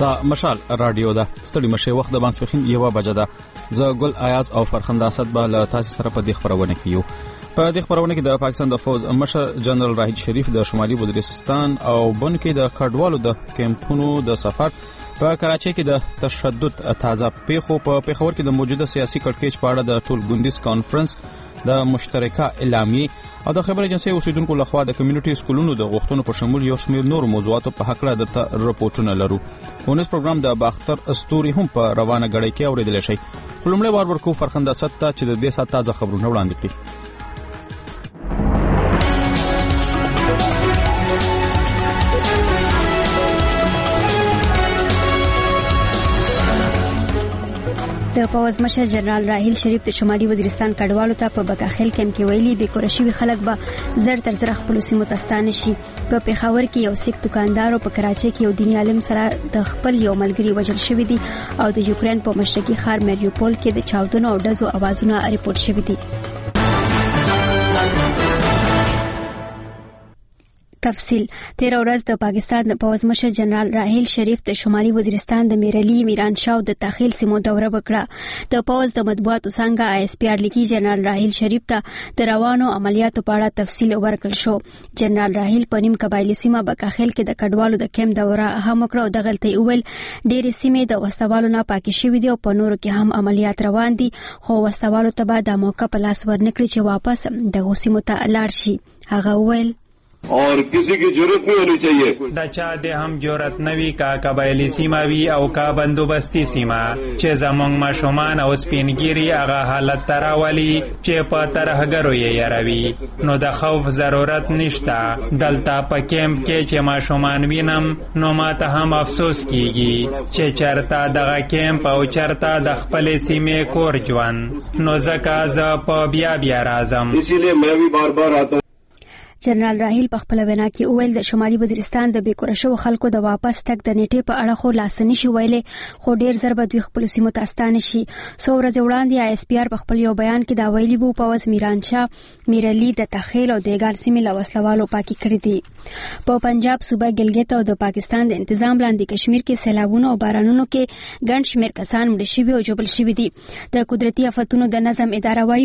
دا مشال رادیو ده. ستړي مشه وخت د ماسپخین 1 بجه ده. زه ګل آیاز او فرخنده اسد به له تاسو سره په دې خبرونه کې یو. په دې خبرونه کې د پاکستان د فوج مشر جنرال راحیل شریف د شمالي وزیرستان او بن کې د کډوالو د کیمپونو د سفر په کراچۍ کې د تشدد تازه پیښو په پیښور کې د موجوده سیاسي کړکېچ په اړه د ټول ګوندیز کانفرنس د مشترکه اعلامیه او د خبر ایجنسی اوسیدونکو لخوا د کمیونټي سکولونو د غوښتنو په شمول یو شمېر نور موضوعاتو په حق له د رپورټونه لرو. ونس پروګرام د باختر استوري هم په روانه غړي کې اوریدل شي. لومړی وار ورکو فرخنده ستا چې د دې سات تازه خبرونه وړاندې کړي. د پوز مشر جنرال راحیل شریف د شمالي وزیرستان کډوالو ته په بکاخیل کېمپ کې ویلي به کورشي خلک به زر تر زر خپل سیمو ته ستانه شي. په پیښور کې یو سیک دکاندار او په کراچۍ کې یو دیني عالم سره د خپل یو ملګری وژل شوی دی او د یوکرين په مشرقي ښار مریوپول کې د چاودنو او ډزو اوازونه ریپورت شوي دي. تفصیل. 13 ورځ د پاکستان د پوز مشر جنرال راحیل شریف د شمالي وزیرستان د میرلی میرانشاه د تخیل سیمو دوره وکړه. د پوز د مطبوعاتو څنګه ISPR لیکي جنرال راحیل شریف ته د روانو عملیاتو په اړه تفصیل ورکړل شو. جنرال راحیل په نیم قبایلی سیمه بکاخیل کې د کډوالو د کیمپ دوره هم وکړه او دغلته ویل ډېر سیمې د وسوالو نه پاکې شوې دي او په نورو کې هم عملیات روان دي خو وسوالو ته به د موقع په لاس ورنکړي چې واپس د سیمو ته لاړ شي. هغه ویل और किसी की जरूरत नहीं होनी चाहिए. دا چا دې هم جرأت نوي کا قبایلی سیمه وی او کا بندوبستی سیمه چې زمونږ ماشومان او سپینګيري هغه حالت تراولي چې په ترهګرو یې یاروي. نو د خوف ضرورت نشته. دلته په کیمپ کې چې ماشومان وینم نو ماته هم افسوس کیږي چې چرته دغه کیمپ او چرته د خپل سیمه کور ژوند نو ځکه زه په بیا راځم. इसीलिए मैं भी बार-बार आता हूं. جنرال راحیل په خپل وینا کې وویل د شمالي وزیرستان د بیکورشو خلکو د واپس تک د نیټې په اړه خو لاسنی شي ویلې خو ډیر زر به دوی خپل سیمو ته ستانه شي. څو ورځې وړاندې ISPR په خپل یو بیان کې دا ویلي وو پوز میرانشاه میرلی د تخیل او دیګار سیمې له وسلوالو پاکي کړې دي. په پنجاب صوبه ګلګت او د پاکستان د تنظیم لاندې کشمیر کې سیلابونو او بارانونو کې ګڼ شمېر کسان مړه شوي او جوړ شوي دي. د قدرتي آفتونو د نظم اداره وايي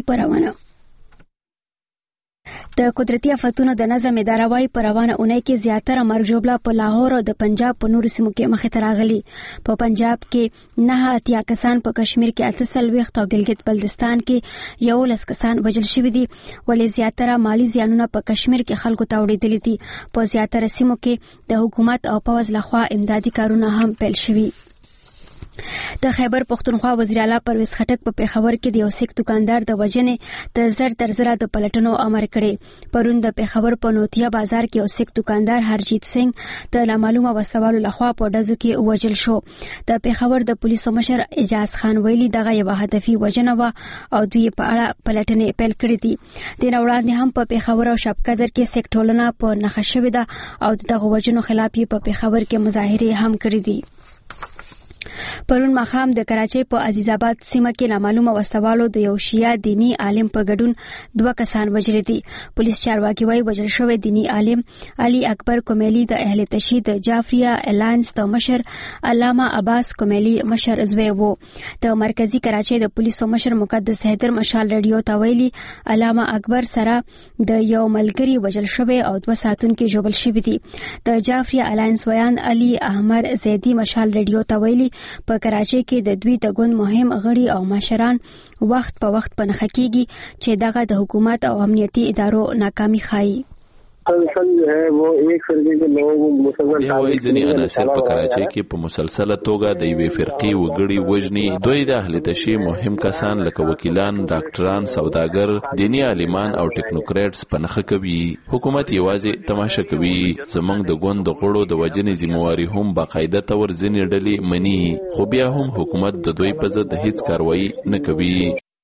د قدرتي آفتونو د نظم اداره وايي په روانه اونۍ کې زیاتره مرګ ژوبله په لاهور او د پنجاب په نورو سیمو کې مخې ته راغلي. په پنجاب کې 9 کسان، په کشمیر کې 48 او ګلګت بلتستان کې 11 کسان وژل شوي دي ولې زیاتره مالی زیانونه په کشمیر کې خلکو ته وړېدلي دي. په زیاتره سیمو کې د حکومت او پوز لخوا امدادي کارونه هم پیل شوي. د خیبر پختونخوا وزیر اعلی پرویز خټک په پیښور کې د یو سیک دکاندار د وژنې د زر تر زره د پلټنو امر کړی. پرون د پیښور په نوتیا بازار کې یو سیک دکاندار هرجیت سنگ د نامعلومه وسوالو لخوا په ډزو کې وژل شو. د پیښور د پولیسو مشر اجاز خان ویلي دغه یو هدفي وژنه و او دوی په اړه پلټنې پیل کړې دي. د وړاندې هم په پیښور او شپقدر کې سیک ټولنه په نښه شوې ده او دغه وژنو خلاف یې په پیښور کې مظاهره هم کړې دي. پرون ماښام د کراچۍ په عزیز آباد سیمه کې نامعلومه وسوالو د یو شیعه دینی عالم په ګډون 2 کسان وژل دي. پولیس چارواکي وايي وژل شوی دینی عالم علي اکبر کومیلی د اهل تشیع د جعفریه الاینس د مشر علامه عباس کومیلی مشر زوی وو. د مرکزی کراچۍ د پولیسو مشر مقدس حیدر مشال رادیو ته ویلي علامه اکبر سره د یو ملګری وژل شوی او 2 ساتونکو ژوبل شوی دي. د جعفریه الاینس ویان علي احمد زیدی مشال رادیو ته ویلي په کراچۍ کې د دوی د ګوند مهم غړي او مشران وخت په وخت په نښه کېږي چې دغه د حکومت او امنیتي ادارو ناکامي ښایي. جو ہے وہ ایک فرقے کے لوگوں کو مسلسل دی ځینی عناصر په کراچۍ کې په مسلسله توګه د یوې فرقې وګړي وژني. دوی د اهل تشیع مهم کسان لکه وکیلان، ډاکټران، سوداګر، دینی عالمان او ټیکنوکریټس په نښه کوي. حکومت یوازې تماشه کوي. زمونږ د ګوند د غړو د وژنې ذمہواری هم باقاعده تور ځینې ډلې مني خو بیا هم حکومت د دوی په ضد هیڅ کاروایی نه کوي.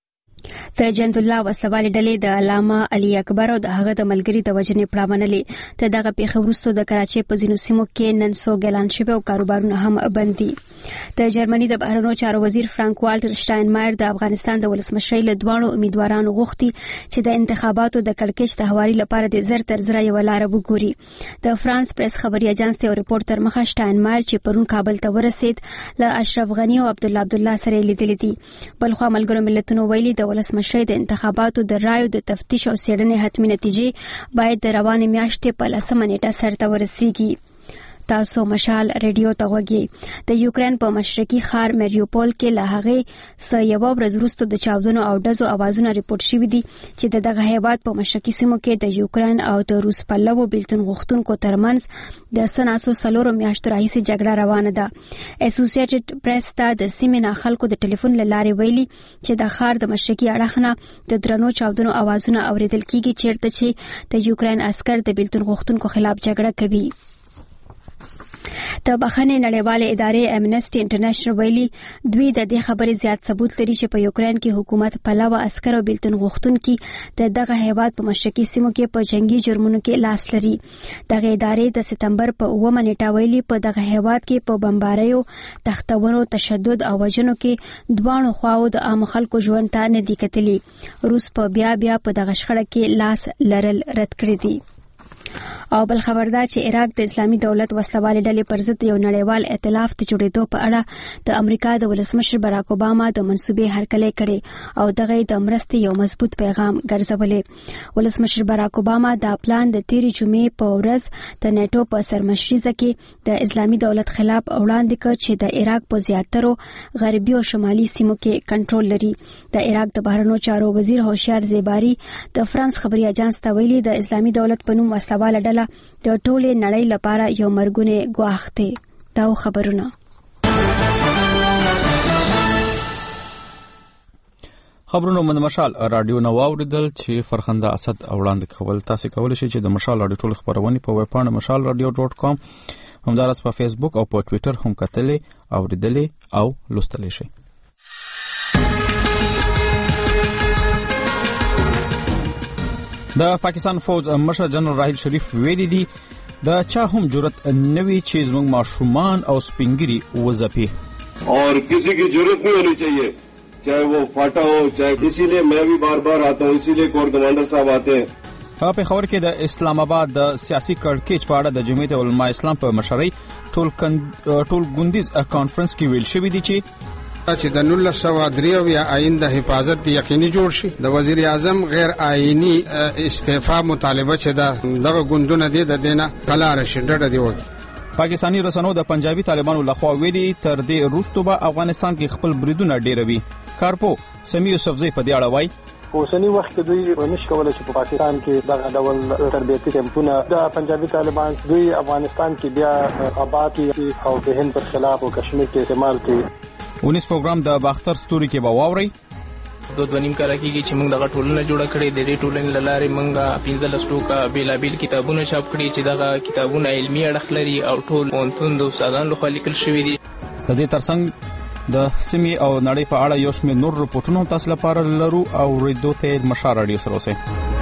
تجند الله وسلوالي ډلې د علامه علي اکبر او د هغه د ملګری د وجنې پړه منلې ته دغه پیښه وروسته د کراچۍ په ځینو سیمو کې نن سو ګلان شوی او کاروبارونه هم بند دي. د جرمني د بهرنیو چارو وزیر فرانک والټر شټاینمایر د افغانستان د ولسمشرۍ له دواړو امیدوارانو غوښتي چې د انتخاباتو د کړکېچ د هواري لپاره د زر تر زر یو لار وګوري. د فرانس پریس خبري اژانس ته ریپورت تر مخه شټاینمایر چې پرون کابل ته ورسید له اشرف غنی او عبدالله سره لیدل دي. بلخو ملګرو ملتونو ویلي د ولسمشرۍ د انتخاباتو د رایو د تفتیش او څېړنې حتمي نتیجې باید د روانې میاشتې په 10 نیټه سرته ورسیږي. تاسو مشال ریډیو ته وګورئ. د یوکرين په مشرقي ښار مریوپول کې له هغه س یو ورځ وروسته د چاودنو او ډزو اوازونه ریپورت شوي دي چې دغه هیواد په مشرقي سیمو کې د یوکرين او د روس په لور بیلتون غوښتونکو ترمنځ د سناسو سلورو میاشتو راهیسې جګړه روانه ده. اسوسییټډ پریس ته د سیمې نه خلکو د ټلیفون له لارې ویلي چې د ښار د مشرقي اړخ نه د درنو چاودنو اوازونه اوریدل کیږي چیرته چې د یوکرين عسكر د بیلتون غوښتونکو خلاف جګړه کوي. د بخښنې نړیوالې ادارې امنسټي انټرنیشنل ویلي دوی د دې خبرې زیات ثبوت لري چې په یوکرين کې حکومت پلاوه عسكر او بیلتون غوښتونکي دغه هیواد په مشرقي سیمو کې په جنگي جرمونو کې لاس لري. دغه ادارې د سپتمبر په 9 نیټه ویلي په دغه هیواد کې په بمباریو، تختونو، تشدد او وژنو کې دوانو خواو د عام خلکو ژوند ته نه دي کتلي. روس په بیا په دغه شخړه کې لاس لرل رد کړی دی. او بل خبر دا چې عراق د اسلامي دولت وسلوالې ډلې پر ضد یو نړیوال ائتلاف ته جوړېدو په اړه د امریکا د ولسمشر باراک اوباما د منسوبې هرکلی کړي او دغه د مرستې یو مضبوط پیغام ګرځولې. ولسمشر باراک اوباما دا پلان د تیری جمعې په ورځ د نیټو په سرمشریزه کې د اسلامي دولت خلاف وړاندې کړ چې د عراق په زیاترو غربي او شمالي سیمو کې کنټرول لري. د عراق د بهرنیو چارو وزیر هوشیار زیباری د فرانس خبري اژانس ته ویلي د اسلامي دولت په نوم وسلواله ډله د ټولې نړۍ لپاره یو مرګونه ګواښ دی. دا خبرونه من مشال رادیو نو اوریدل چې فرخنده اسد وړاندې کول. تاسو کولای شئ چې د مشال رادیو ټول خبرونه په ویب پاڼه mashalradio.com همدارس په فیسبوک او په ټوئیټر هم کتلې اوریدلې او لوستلې شئ. د پاکستان فوج مشر جنرال راحیل شریف ویلي دي د چا هم جرأت نوي چې زموږ ماشومان او سپینګری وځپي और किसी की जरूरत नहीं होनी चाहिए चाहे वो फाटा हो चाहे. इसीलिए मैं भी बार बार आता हूँ, इसीलिए कोर कमांडर साहब आते हैं. په خبر کې د اسلام آباد د سیاسي کړکېچ په اړه د جمعیت علماء اسلام په مشرۍ ټول ګوندیز کانفرنس کې ویل شوی دی چې د 1903 یا آئین د حفاظت یقیني جوړ شي. د وزیر اعظم غیر آئینی استعفا مطالبه چې دغه ګوندونه دي د دینه کلار شي ډډه دی وږي. پاکستانی رسنیو د پنجابي طالبانو لخوا ویلي تر دې وروسته به افغانستان کې خپل بریدونه ډیروي. کارپو سمی یوسفزئی په دې اړه وایي اوسنی وخت دوی ونش کولای چې په پاکستان کې دغه ډول تربیتي کمپونه د پنجابي طالبان دوی افغانستان کې بیا آباد او د هند پر خلاف او کشمیر کې استعمال کوي. ونیس پروګرام د باختر ستوري کې به واوري. 2.5 کال کېږي چې موږ دغه ټولنه جوړه کړې د دې ټولنې لاره موږ 15 ټوکا بیلابیل کتابونه چاپ کړي چې دغه کتابونه علمي اړخ لري او ټول پونتون د استادانو لخوا لیکل شوي دي. د دې ترڅنګ د سیمې او نړۍ په اړه یو شمېر نور رپورټونه تاسو لپاره لرو او ریډیو ته مشال رادیو سره اوسئ.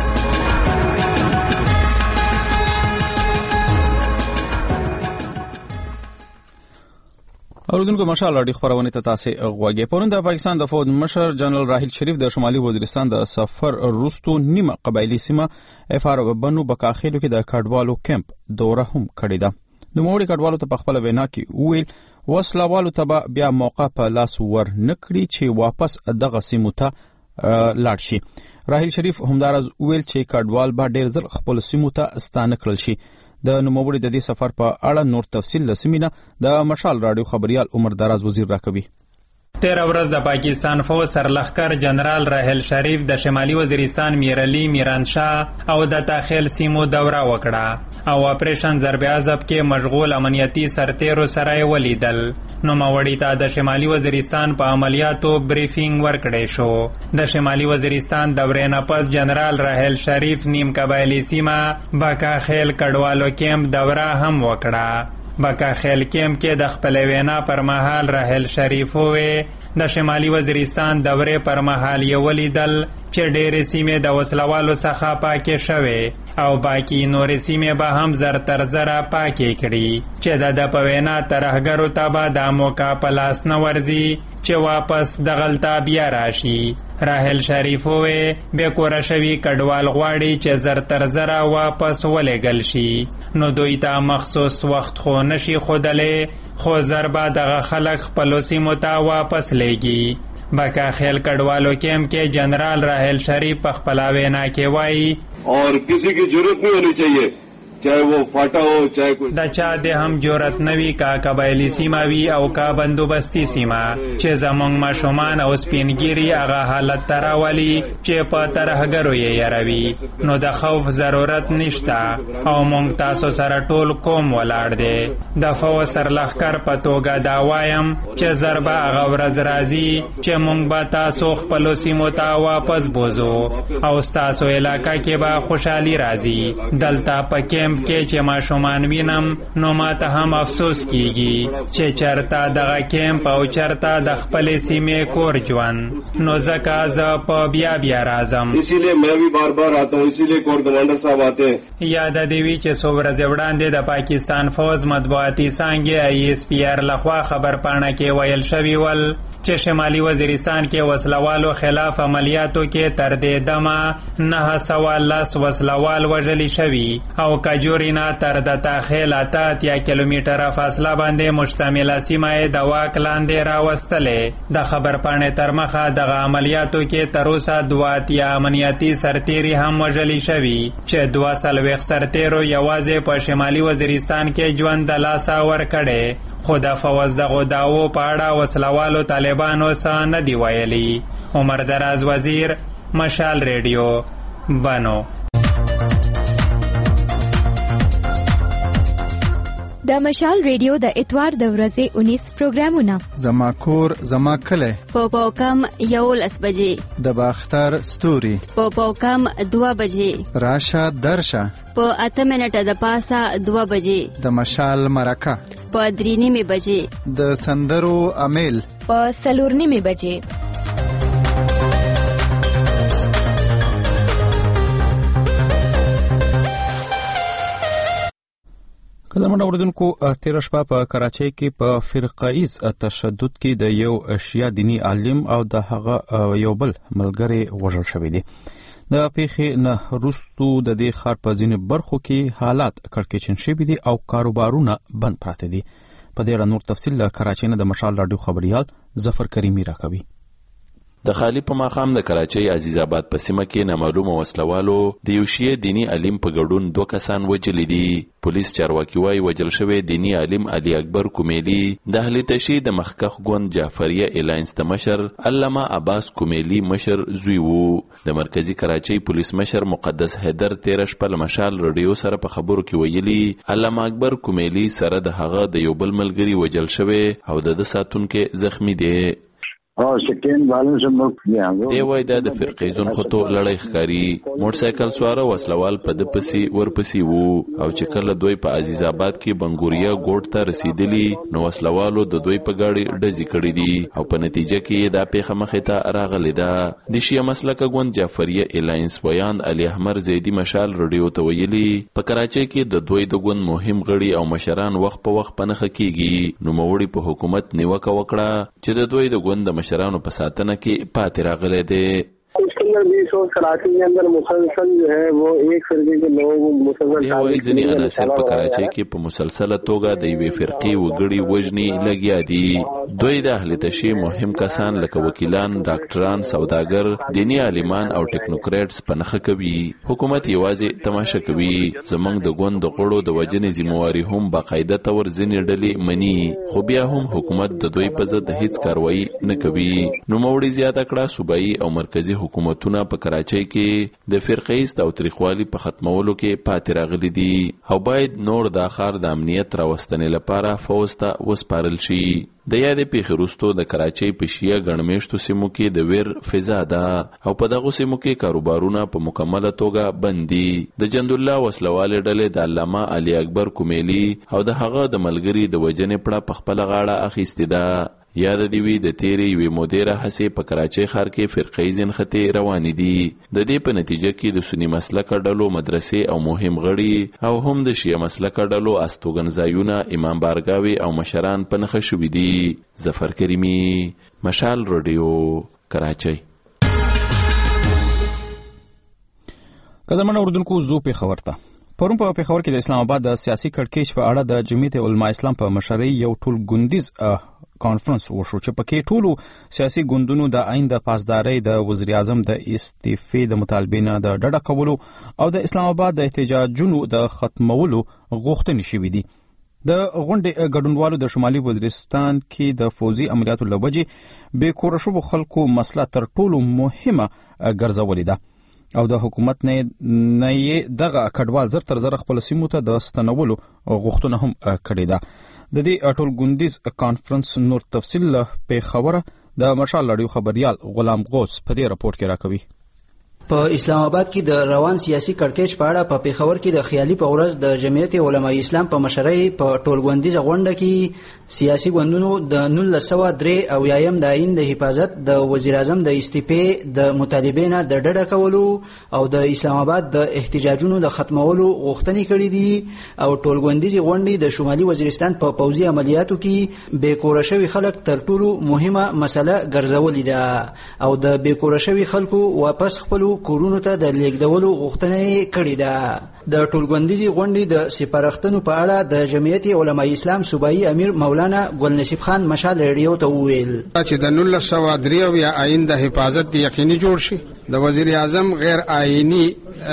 اوردونکو مشال رادیو خبرونه ته تاسو غوږی. پرون د پاکستان د فوج مشر جنرال راحیل شریف د شمالي وزیرستان د سفر روستو نیمه قبایلی سیمه افار بنو بکاخیلو کې د کډوالو کیمپ دوره هم کړې ده. نو موږ کډوالو ته په خپل وینا کې ویل وسلوالو ته بیا موقع په لاس ور نکړي چې واپس دغه سیمو ته لاړ شي. راحیل شریف همدارز ویل چې کډوال به ډیر ځل خپل سیمو ته ستانه کړل شي. د نوموړي د دې سفر په اړه نور تفصیل لسمینه د مشال رادیو خبريال عمر دراز وزیر راکوي. 13 ورځ د پاکستان فوج سرلښکر جنرال راحیل شریف د شمالي وزیرستان میرعلی میرانشاه او د تاخیل سیمو دوره وکړه او اپریشن ضرب عذاب کې مشغول امنیتي سرتیرو سره ولیدل. نو ماوړی ته د شمالي وزیرستان په عملیاتو بریفینګ ورکړی شو. د شمالي وزیرستان دورې نه پس جنرال راحیل شریف نیم قبایلی سیمه بکاخیل کډوالو کیمپ دوره هم وکړه. بکا خیل کیم کې د خپل وینا پر مهال راحل شریف وې د شمالي وزیرستان دورې پر مهال یې ولیدل چې ډېرې سیمې د وسلوالو څخه پاکې شوې او باقي نورې سیمې به هم زر تر زره پاکې کړي چې د په وینا ترهګرو ته به دا موقع په لاس نه ورځي چې واپس دغلته بیا راشي. راحل شریف وې بې کوره شوي کډوال غواړي چې زر تر زره واپس ولېږل شي نو دوی ته مخصوص وخت خو نشي ښودلی خو زر به دغه خلک خپلو سیمو ته واپس لیږي. بکا خیل کډوالو کیمپ کې جنرال راحل شریف په خپله وینا کې وایي اور کسی کی ضرورت نہیں ہونی چاہیے چاہے وہ فاٹا ہو چاہے کوئی د چا د هم جرأت نوي کا قبایلی سیمه وي او کا بندوبستي سیمه چې زمونږ ماشومان او سپینګيري هغه حالت ته راولي چې په ترهګرو یې یاروي نو د خوف ضرورت نشته او مونږ تاسو سره ټول قوم ولاړ دی. د فو سرلښکر په توګه دا وایم چې ضربه هغه ورځ راځي چې مونږ به تاسو خپلو سیمو ته واپس بوزو او ستاسو علاقه کې به خوشحالي راځي. دلته په کې چې ماشومان وینم نو ما ته هم افسوس کیږي چې چرته دغه کیمپ او چرته د خپلې سیمې کور ژوند نو ځکه زه په بیا بیا راځم. اسی لیے میں بھی بار بار آتا ہوں اسی لیے کور کمانڈر صاحب آتے ہیں. یاد دی وی چې څو ورځې وړاندې د پاکستان فوج مطبوعاتي څانګې ISPR لخوا خبر پاڼه کې ویل شوي ول چې شمالي وزیرستان کې وسلوالو خلاف عملیاتو کې تر دې دمه 910 وسلوال وژلي شوي او کجورینا تر د تاخیل 80 کیلومتره فاصله باندې مشتمله سیمه د واک لاندې راوستلې. د خبر پاڼې تر مخه دغه عملیاتو کې تر اوسه 2 امنیتي سرتیري هم وژلي شوي چې 240 سرتیرو یوازې په شمالي وزیرستان کې ژوند د لاسه ورکړی خو د فوز دغو دعوو په اړه وسلوالو طالبانو څه نه دی ویلي. عمر دراز وزیر، مشال ریډیو، بنو. د مشال ریډیو د اتوار د ورځې 19 پروګرامونه زما کور زما کلی په کم 11 بجې د باختر ستوري په کم 2 بجې راشه درشه په 8 منټه د پاسه 2 بجې د مشال مرکه په 3:30 بجې د سندرو امیل په 4:30 بجې. قدرمن اوریدونکو تیر شپه په کراچۍ کې په فرقایز تشدد کې د یو شیعه دینی عالم او د هغه یو بل ملګری وژل شوی دی. د پیښې نه وروسته د دې ښار په ځینو برخو کې حالات کړکېچن شوي دي او کاروبارونه بند پراته دي. په دې اړه نور تفصیل له کراچۍ نه د مشال راډیو خبريال ظفر کریمی راکوي. د خالی په ماقام د کراچۍ عزیز آباد په سیمه کې نامعلومه وسلوالو د یو شیعه دینی عالم په ګډون 2 کسان وژلي دي. پولیس چارواکي وايي وژل شوی دینی عالم علي اکبر کومیلی د اهل تشیع د مخکخ ګوند جعفریه الاینس د مشر علامه عباس کومیلی مشر زوی وو. د مرکزی کراچۍ پولیس مشر مقدس حیدر 13 شپه مشال رادیو سره په خبرو کې ویلي علامه اکبر کومیلی سره د هغه د یو بل ملګری وژل شوی او د ساتونکو زخمی دی. دی وای دا د فرقیزون خطو لړۍ ښکاری موټر سایکل سواره وسلوال په د پسی ورپسی وو او چې کله دوی په عزیز آباد کې بنګوریا ګوټ ته رسیدلی نو وسلوالو د دوی په گاډي ډزې کړې دي او په نتیجه کې دا پیښه مخې ته راغلی ده. د شیعه مسلک ګوند جعفریه الاینس بیان علي احمر زیدی مشال رادیو ته ویلي په کراچۍ کې د دوی د ګوند مهم غړي او مشران وخت په وخت پنهخ کیږي نو موړي په حکومت نیوکه وکړه چې د دوی د ګوند مشرانو په ساتنه کې پاتې راغلي دي. उसके अंदर भी सो कराची के अंदर मुसलसल जो है वो एक फिरके के लोग मुसलसल ځینې عناصر په کراچۍ کې په مسلسله توګه د یوې فرقې وګړي وژني لګیا دي. دوی د اهل تشیع مهم کسان لکه وکیلان، ډاکټران، سوداګر، دینی عالمان او ټیکنوکریټس پنهخه کوي. حکومت یوازې تماشه کوي. زمونږ د ګوند د غړو د وژنې ذمہواري هم باقاعده تور ځینې ډلې مني خو بیا هم حکومت د دوی په ضد هیڅ کاروایی نه کوي. نو موړي زیاته کړه صوبایي او مرکزی حکومتونو حکومتونه په کراچۍ کې د فرقه‌ایز تاوتریخوالي په ختمولو کې پاتې راغلي دي او باید نور د ښار د امنیت راوستنې لپاره فوز ته وسپارل شي. د یادې پیښې وروسته د کراچۍ په شیعه ګڼمېشتو سیمو کې د ویر فضا ده او په دغو سیمو کې کاروبارونه په مکمله توګه بند دي. د جندالله وسلوالې ډلې د علامه علي اکبر کومیلي او د هغه د ملګري د وژنې پړه په خپله غاړه اخیستې ده. یاد دی وی د تیرې یوې مودې راهیسې په کراچۍ ښار کې فرقه‌ایز نښتې روانې دي. د دې په نتیجه کې د سني مسلکه ډلو مدرسې او مهم غړي او هم د شیعه مسلکه ډلو استوګنځایونه امام بارګاوي او مشران په نښه شوي دي. ظفر کریمي، مشال رادیو، کراچۍ. قدرمن اوردونکو زو پیښور ته پرون په پیښور کې د اسلام آباد د سیاسي کړکېچ په اړه د جمعیت علماء اسلام په مشرۍ یو ټول ګوندیز کانفرنس وشو چې پکې ټولو سیاسي ګوندونو د آئین د پاسدارۍ د وزیر اعظم د استعفې د مطالبې نه د ډډه کولو او د اسلام آباد د احتجاجونو د ختمولو غوښتنې شوې دي. د غونډې ګډونوالو د شمالي وزیرستان کې د فوزي عملیاتو له وجې بې کوره شوو خلکو مسله تر ټولو مهمه ګرځولې ده او د حکومت نه یې دغه کډوال زر تر زر خپل سیمو ته د ستنولو غوښتنه هم کړې ده. د دې ټول ګوندیز کانفرنس نور تفصیل په خبره د مشال رادیو خبريال غلام غوث په دې راپورټ کې راکوي. په اسلام آباد کې د روان سیاسي کړکېچ په اړه په پیښور کې د خیالي په ورځ د جمعیت علماء اسلام په مشرۍ په ټولګوندیزه غونډه کې سیاسي ګوندونو د 1993 د آئین د حفاظت د وزیر اعظم د استعفې د مطالبې نه د ډډه کولو او د اسلام آباد د احتجاجونو د ختمولو غوښتنې کړې دي او ټولګوندیزه غونډې د شمالي وزیرستان په پوځي عملیاتو کې بې کوره شوي خلک تر ټولو مهمه مسله ګرځولې ده او د بې کوره شوي خلکو واپس خپلو کورونو ته د لیږدولو غوښتنه کړې ده. د ټولګوندیزي غونډې د سپارښتنو په اړه د جمعیت علماء اسلام صوبایي امیر مولانا ګل نصیب خان مشال رادیو ته وویل چې د 1993 آئین د حفاظت یقیني جوړ شي. د وزیر اعظم غیر آئینی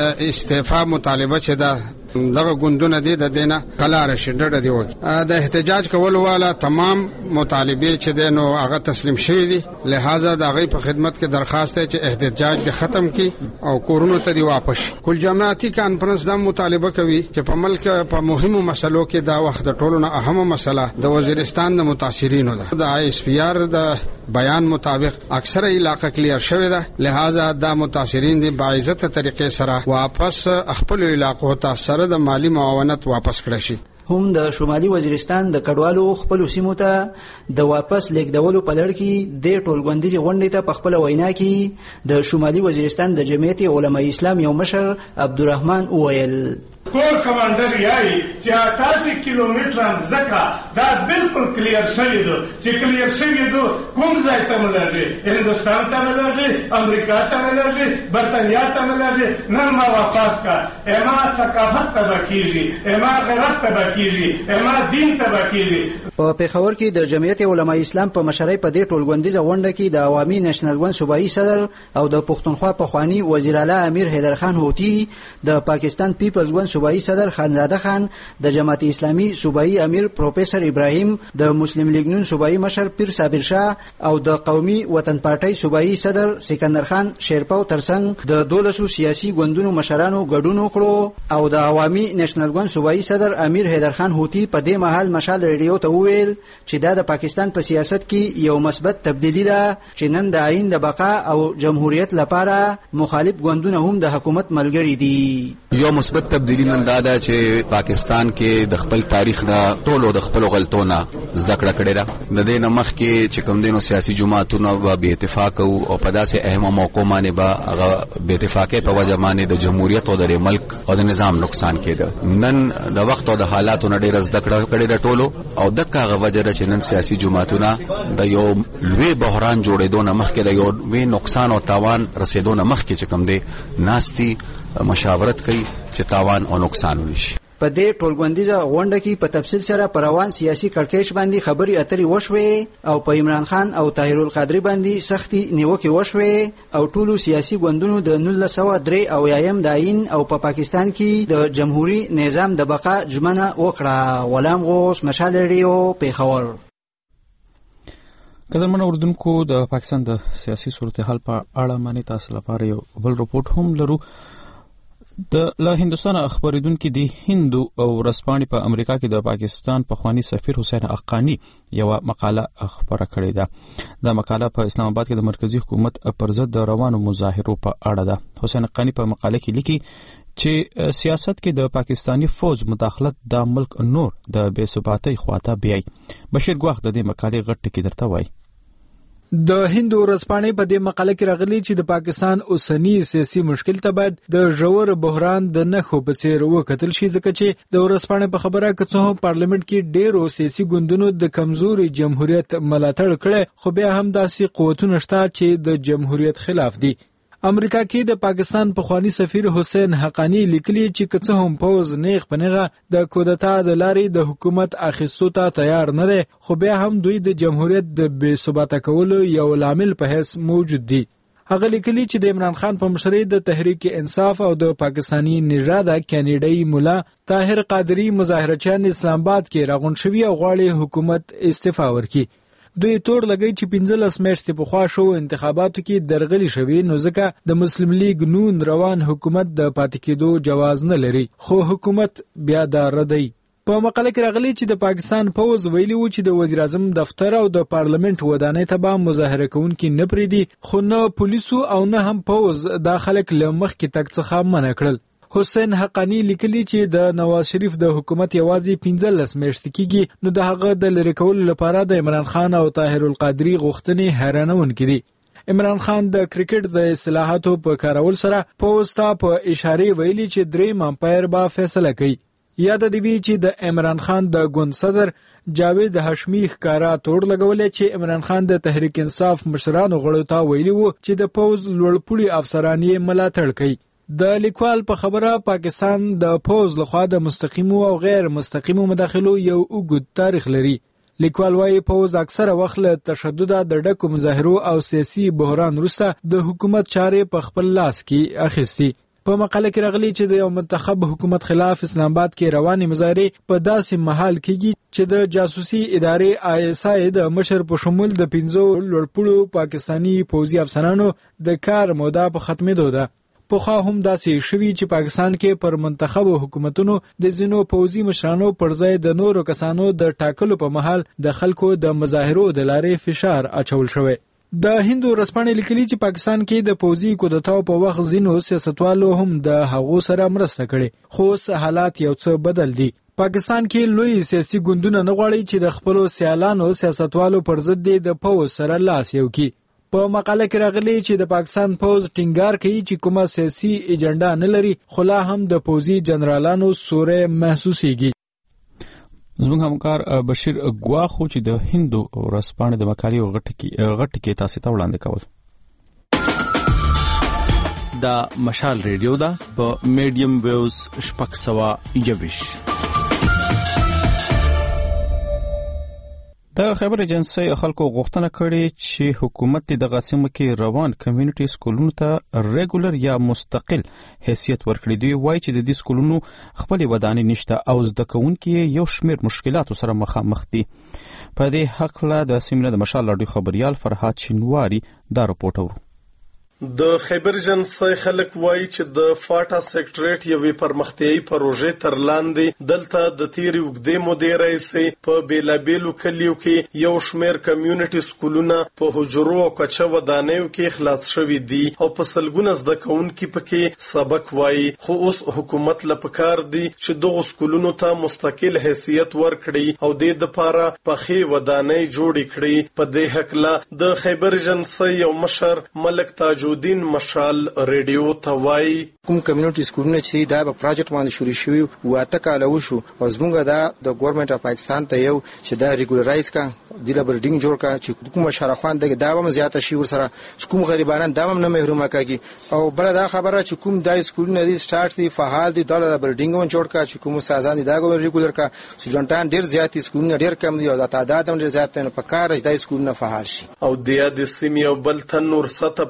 استعفا مطالبه چې ده دغه ګوندونه دي د دینه کلار شي ډډه دی وکړي. د احتجاج کولو والا تمام مطالبه چې دینو هغه تسلیم شوی دي، لہذا د هغه په خدمت کې درخواست ہے چې احتجاج د ختم کی او کورونو ته دی واپس. کل جماعتي کانفرنس دا مطالبه کوي چې په ملک په مهمو مسلو کې دا وخت د ټولو نه اهمه مسله د وزیرستان د متاثرینو ده. د آی اس پی آر د بیان مطابق اکثره علاقه کلیر شوی ده، لہذا دا متاثرین دی باعزت طریقې سره واپس خپل علاقو ته سره د مالی معاونت واپس کړی شي. هم د شمالي وزیرستان د کډوالو خپل سیمو ته د واپس لیږدولو په لړ کې د ټولګوندیزي غونډې ته په خپل وینا کې د شمالي وزیرستان د جمعیت علماء اسلام یو مشر عبدالرحمن وویل کور کمانډر یای چې 88 کیلومتر ځکه دا بالکل کلیر شوی دی چې کلیر شوی دی کوم ځای ته ملایږي، هندستان ته ملایږي، امریکا ته ملایږي، برتانیا ته ملایږي. نن ما واپس کا اما ثقافت ته بکیږي، اما غیرت ته بکیږي، اما دین ته بکیږي. په پیښور کې د جمعیت علماء اسلام په مشرۍ په دې ټولګوندیزه غونډه کې د عوامي نېشنل ګوند صوبایي صدر او د پښتونخوا پخوانی وزیر اعلی امیر حیدر خان هوتی، د پاکستان پیپلز ګوند صوبایي صدر خانزاده خان، د جماعت اسلامي صوبایي امیر پروفیسور ابراهیم، د مسلم لیگ نون صوبایي مشر پیر صابر شاه او د قومي وطن پارټۍ صوبایي صدر سکندر خان شیرپاو ترڅنګ د 12 سیاسي ګوندونو مشرانو ګډون وکړو او د عوامي نېشنل ګوند صوبایي صدر امیر حیدر خان هوتی په دې مهال مشال رادیو ته وویل چې دا د پاکستان په سیاست کې یو مثبت تبدیلی ده چې نن د آئین د بقا او جمهوریت لپاره مخالف ګوندونه هم د حکومت ملګری دي. یو مثبت تبدیلی نن دا ده چې پاکستان کې د خپل تاریخ نه ټولو د خپل غلطونه زده کړه کړې ده. د دې نمخ کې چې کوم دینو سیاسي جماعتونه به اتفاق او په داسې اهمه موقع باندې به هغه به اتفاقې په وجه باندې د جمهوریت او د ملک او د نظام نقصان کېده. نن د وخت او د حالاتو نه ډېر زده کړه کړې ده ټولو او دغه وجه ده چې نن سیاسي جماعتونه د یو لوی بحران جوړېدو نه مخکې د یو لوی نقصان او تاوان رسېدو نه مخکې چې کوم دی ناستي مشاورت کوي چې تاوان او نقصان ونشي. په دې ټولګوندیزه غونډه کې په تفصیل سره پر روان سیاسي کړکېچ باندې خبري اترې وشوې او په عمران خان او طاهر القادری باندې سختي نیوکې وشوې او ټولو سیاسي ګوندونو د 1993 د آئین او په پاکستان کې د جمهوریت نظام د بقا ژمنه وکړه. غلام غوث، مشال رادیو، پیښور. قدرمن اوردونکو د پاکستان د سیاسي صورتحال په اړه باندې تاسو لپاره یو بل رپورت هم لرو. د له هندستان خبرېدونکو د هندو او ورځپاڼې په امریکا کې د پاکستان پخوانی سفیر حسین حقانی یو مقاله خبره کړې ده. دا مقاله په اسلام آباد کې د مرکزی حکومت پر ضد د روانو مظاهرو په اړه ده. حسین حقانی په مقاله کې لیکي چې سیاست کې د پاکستانی فوج مداخلت د ملک نور د بے ثباتۍ خواته بیاي. بشیر ګواخ د دې مقالې غټ ټکی درته وایي. د هندو ورځپاڼې په دې مقاله کې راغلي چې د پاکستان اوسنی سیاسي مشکل ته باید د ژور بحران د نښو په څیر وکتل شي، ځکه چې د ورځپاڼې په خبره که څه هم پارلیمنت کې ډېرو سیاسي ګوندونو د کمزوري جمهوریت ملاتړ کړی، خو بیا هم داسې قوتونه شته چې د جمهوریت خلاف دي. امریکا کې د پاکستان پخوانی سفیر حسین حقانی لیکلي چې که څه هم پوز نیغ په نیغه د کودتا د لارې د حکومت اخیستو ته تیار نه دی، خو بیا هم دوی د جمهوریت د بې ثباته کولو یو لامل په حیث موجود دي. هغه لیکلي چې د عمران خان په مشرۍ د تحریک انصاف او د پاکستانی نژاده کینیډای مولا طاهر قادری مظاهرچیان اسلام آباد کې راغونډ شوي او غواړي حکومت استعفا ورکړي. دوی تور لګی چې 15 میاشتې پخوا شو انتخاباتو کې درغلي شوي، نو ځکه د مسلم لیگ نون روان حکومت د پاتې کېدو جواز نه لري، خو حکومت بیا دا ردی. په مقاله کې راغلي چې د پاکستان پوز ویلي و چې د وزیر اعظم دفتر او د پارلیمنت ودانۍ ته به مظاهره کوونکي نه پریږدي، خو نه پولیسو او نه هم پوز دا خلک له مخکې تګ څخه منع کړل. حسین حقانی لیکلی چې د نواز شریف د حکومت یوازې 15 میاشتې کېږي، نو د هغه د لری کولو لپاره د عمران خان او طاهر القادری غوښتنې حیرانونکې دي. عمران خان د کرکټ د اصلاحاتو په کارول سره پوسټا په اشاره ویلي چې دریم امپایر به فیصله کوي. یاد دی چې د عمران خان د ګوند صدر جاوید هاشمی ښکارا توړ لګولې چې عمران خان د تحریک انصاف مشرانو غړو ته ویلي وو چې د پوز لوړپوړي افسران یې ملاتړ کوي. د لیکوال په خبره پاکستان د پوز لخوا د مستقیمو او غیر مستقیمو مداخلو یو اوږد تاریخ لري. لیکوال وايي پوز اکثره وخت له تشدد د ډکو مظاهرو او سیاسي بحران وروسته د حکومت چارې په خپل لاس کې اخیستي. په مقاله کې راغلي چې د یو منتخب حکومت خلاف اسلام آباد کې روانې مظاهرې په داسې محل کېږي چې د جاسوسي ادارې ISI د مشر په شمول د 15 لوړپوړو پاکستانی پوځي افسرانو د کار موده په ختمېدو ده. پخوا هم داسې شوي چې پاکستان کې پر منتخب حکومتونو د ځینو پوځي مشرانو پر ځای د نورو کسانو د ټاکلو په مهال د خلکو د مظاهرو د لارې فشار اچول شوی. د هندو ورځپاڼې لیکلي چې پاکستان کې د پوځي کودتاو په وخت ځینو سیاستوالو هم د هغو سره مرسته کړې، خو حالات یو څه بدل دي. پاکستان کې لوی سیاسي ګوندونه نه غواړي چې د خپلو سیالانو سیاستوالو پر ضد د پوځ سره لاس یو کړي. په مقاله کې راغلي چې د پاکستان پوز ټینګار کوي چې کومه سیاسي ایجنډا نه لري، خو لا هم د پوځي جنرالانو سورې محسوسيږي. زموږ همکار بشیر ګواخ چې د هندو ورځپاڼې د مقالې غټ کې تاسو ته وړاندې کول. دا مشال ریډیو دا په میډیم ویوز 621. د خبر ایجنسی خلکو غوښتنه کړې چې حکومت د غاسمه کې روان کمیونټي سکولونو ته ریګولر یا مستقل حیثیت ورکړي. دی وایي چې د دې سکولونو خپل ودانۍ نشته او زده کوونکي یو شمیر مشکلاتو سره مخامخ دي. په دې حق له د سیمینار د مشال راډیو خبريال فرحات شینواری دا رپورټ اورو. د خیبر جنسي خلک وایي چې د فاټا سیکټریټ یوې پرمختیایي پروژې تر لاندې دلته د تیرې اوږدې مودې راهیسې په بیلابیلو کلیو کې یو شمیر کمیونټي سکولونه په حجرو او کچه ودانیو کې خلاص شوي دي او په سلګونه زده کوونکي پکې سبق وایي، خو اوس حکومت له پکار دی چې دغو سکولونو ته مستقل حیثیت ورکړي او د لپاره پخې ودانۍ جوړې کړي. په دې حق له د خیبر جنسي یو مشر ملک تاج الدین مشال ریډیو ته وایي کوم کمیونټي سکولونه چې دا په پروجیکټ باندې شروع شوی واته کاله وشو او زمونږ دا د ګورنمنت اف پاکستان ته یو چې دا ریګولرایز کا د بلډینګ جوړ کا چې کوم شهرخوان د داوم زیاته شي ورسره کوم غریبانان داوم نه محروم کاږي او بل دا خبره چې کوم دای سکولونه دي سٹارټ دي فعال دي د بلډینګ جوړ کا چې کوم سازان دي دا ریګولر کا سټوډنټان ډیر زیات سکولونه ډیر کم دي او د تعداد هم ډیر زیات نه په کار دای سکولونه فعال شي او د دې سیمې او بل تن نور سته پر دای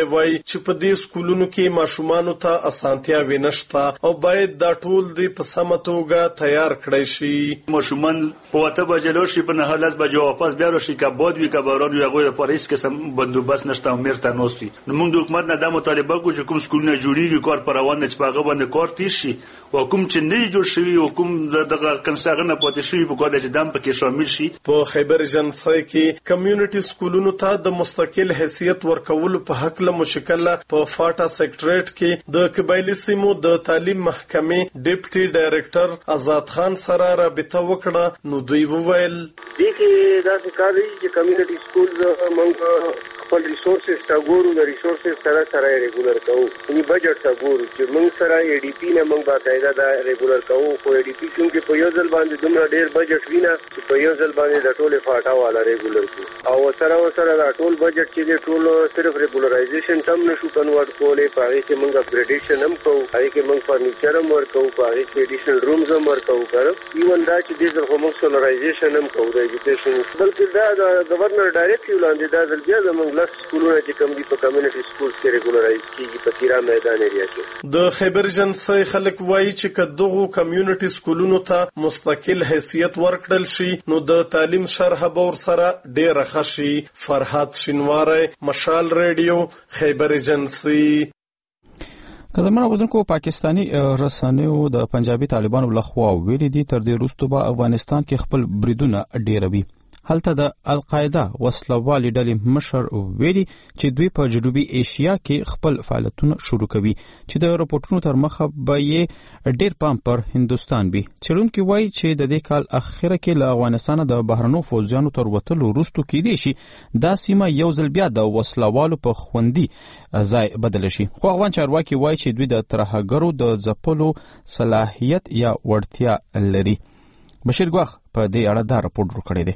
وایي چې په دې سکولونو کې ماشومانو ته اسانتیا ونشته او باید دا ټول د په سمه توګه تیار کړی شي. ماشومان په وته بجلو شي په نه حالت بجو واپس بیا راشي کباد وی کباران وی هغه لپاره هیڅ قسم بندوبست نشته او مرته نوستي. نو موږ د حکومت نه د مطالبه کوو چې کوم سکولونه جوړیږي کار پر روان نه چې په هغه باندې کار تیر شي او کوم چې نه جوړ شوی او کوم دغه کنساغنه پاتې شوی په کومه چې دم پکې شامل شي. په خیبر جنسای کې کمیونټي سکولونو ته د مستقل حیثیت ورکولو په حق له مشکله په فاټا سیکریټریټ کې د قبایلی سیمو د تعلیم محکمې ډیپټي ډایریکټر آزاد خان سره رابطه وکړه. نو دوی وویل چې دا څه کوي چې کمیونټي سکول موږ خپل ریسورسز تا ګورو د ریسورسز سره ریګولر کوو یعنی بجټ تا ګورو چې موږ سره ای ډی پی نه موږ باقاعده دا ریګولر کوو خو ای ډی پی چې په یو ځل باندې دومره ډیر بجټ وینا چې په یو ځل باندې د ټوله فاټا والا ریګولر کوو او سره دا ټول بجټ چې ټول صرف ریګولرایزیشن تم نشو کنورټ کولې پاره کې موږ اپګریډیشن هم کوو هغه کې موږ فرنیچر هم ورکو پاره کې ایډیشنل رومز هم ورکو کړو ایون دا چې د زموږ سولرایزیشن هم کوو د ایجوکیشن بلکې دا د گورنر ډایریکټیو لاندې دا ځل بیا زموږ سکولونه چې کوم دي په کمیونټي سکولز کې ریګولرایز کیږي په تیرا میدان ایریا کې. د خیبر جنسای خلک وایي چې کدوغو کمیونټي سکولونو ته مستقل حیثیت ورکړل شي نو د تعلیم شرح به ورسره ډیره ښه شي. فرحات شینواری، مشال ریډیو، خیبر جنسای. قدرمن اوریدونکو، پاکستانی رسنیو د پنجابي طالبانو لخوا ویلي دي تر دې وروسته به افغانستان کې خپل بریدونه ډیروي. هلته د القاعده وسلوالي ډلې مشر ویلي چې دوی په جنوبي ایشیا کې خپل فعالیتونه شروع کوي چې د راپورټونو تر مخه به یې ډیر پام پر هندستان وي. څېړونکي وایي چې د دې کال اخره کې له افغانستانه د بهرنیو فوجیانو تر وتلو وروسته کېدای شي دا سیمه یو ځل بیا د وسلوالو په خوندي ځای بدل شي. خو افغان چارواکي وایي چې دوی د ترهګرو د ځپلو صلاحیت یا وړتیا لري. بشیر ګواخ په دې اړه دا راپور ورکړی دی.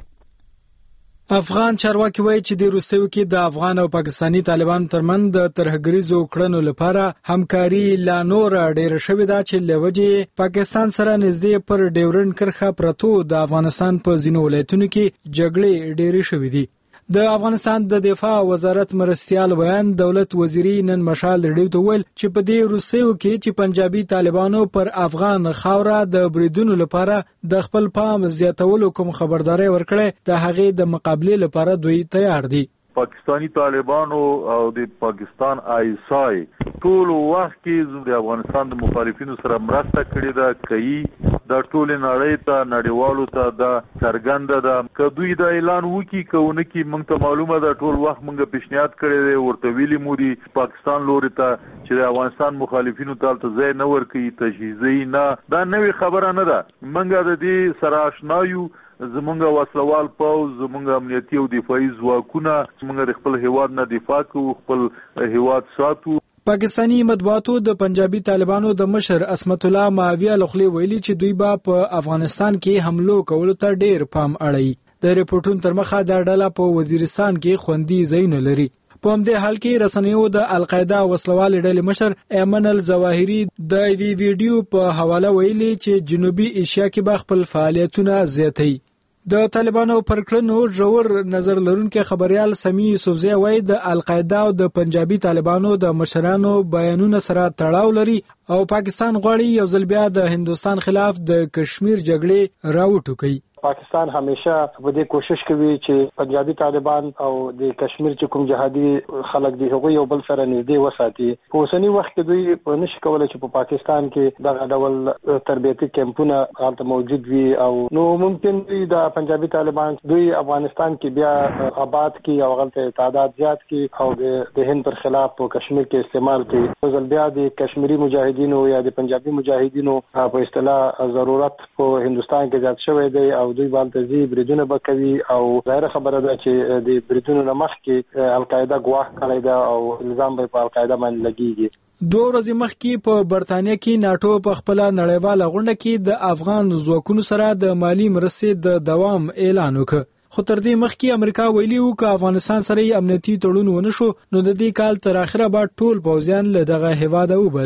افغان چارواکي وایي چې د روسیو کې د افغان او پاکستانی طالبانو ترمنځ د ترهګریزو کړنو لپاره همکاري لا نور ډېر شوې ده چې لوجه پاکستان سره نږدې پر ډیورنډ کرښه پرتو د افغانستان په ځینو ولایتونو کې جګړې ډېرې شوې دي. د افغانستان د دفاع وزارت مرستیال بیان دولت وزیری نن مشال ریډیو ته ویل چې په دې روسیو کې چې پنجابي طالبانو پر افغان خاوره د بریدونو لپاره د خپل پام زیاتولو کوم خبرداري ورکړي د هغې د مقابله لپاره دوی تیار دي. پاکستانی طالبانو او د پاکستان آیسای ټول وخت کې د افغانستان د مخالفینو سره مرسته کړې ده کوي د ټول نړۍ ته نړیوالو ته د څرګنده ده کدوې د اعلان وکي کوونه کې موږ ته معلومه ده ټول وخت موږ پیشنهاد کړی دی ورته ویلي موري پاکستان لوري ته چې د افغانستان مخالفینو ته ځای نه ورکوي تجهیزي نه دا نوې خبره نه ده موږ د دې سره آشنا یو زمونږ وسلوال پوز زمونږ امنیتي او دفاعي ځواکونه زمونږ خپل هیواد نه دفاع کوو خپل هیواد ساتو. پاکستانی مطبوعاتو د پنجابي طالبانو د مشر اسمت الله ماویه لخوا ویلي چې دوی به په افغانستان کې حملو کولو ته ډیر پام اړوي. د ریپورتونو تر مخه دا ډله په وزیرستان کې خوندي ځایونه لري. په همدې حال کې رسنیو د القاعده وسلوال ډلې مشر ایمن الظواهری د ویډیو په حواله ویلي چې جنوبي ایشیا کې به خپل فعالیتونه زیاتوي. د طالبانو پر کړنو ژور نظر لرونکي خبريال سمي یوسفزی وایي د القاعده او د پنجابي طالبانو د مشرانو بیانونه سره تړاو لري او پاکستان غواړي یو ځل بیا د هندستان خلاف د کشمیر جګړې راوټوکي. پاکستان همیشه په دې کوشش کوي چې پنجابي طالبان او د کشمیر چې کوم جهادي خلک دي هغه یو بل سره نږدې وساتي. په اوسنی وخت کې دوی نشي کولای چې په پاکستان کې دغه ډول تربیتي کمپونه حالت موجود وي او نو ممکن دی د پنجابي طالبان دوی افغانستان کې بیا آباد کی او غلطه تعداد زیات کی او د هند پر خلاف په کشمیر کې استعمال کوي. ځل بیا د کشمیری مجاهدینو یا د پنجابي مجاهدینو په اصطلاح ضرورت په هندستان کې زیات شوی دی او دوی باندې بریدونه وکوي او ظاهر خبره ده چې د بریدونو مخ کې القاعده ګواښ کړی ده او الزام به په القاعده باندې لګیږي. 2 ورځې مخکې په برتانیا کې ناتو په خپل نړیواله غونډه کې د افغان ځواکونو سره د مالی مرستې د دوام اعلان وکړ. خو تر دې مخکې امریکا ویلي و چې افغانستان سره یې امنیتي تړون ونه شو نو د دې کال تر اخره به ټول پوځیان له دغه هیواده وباسي.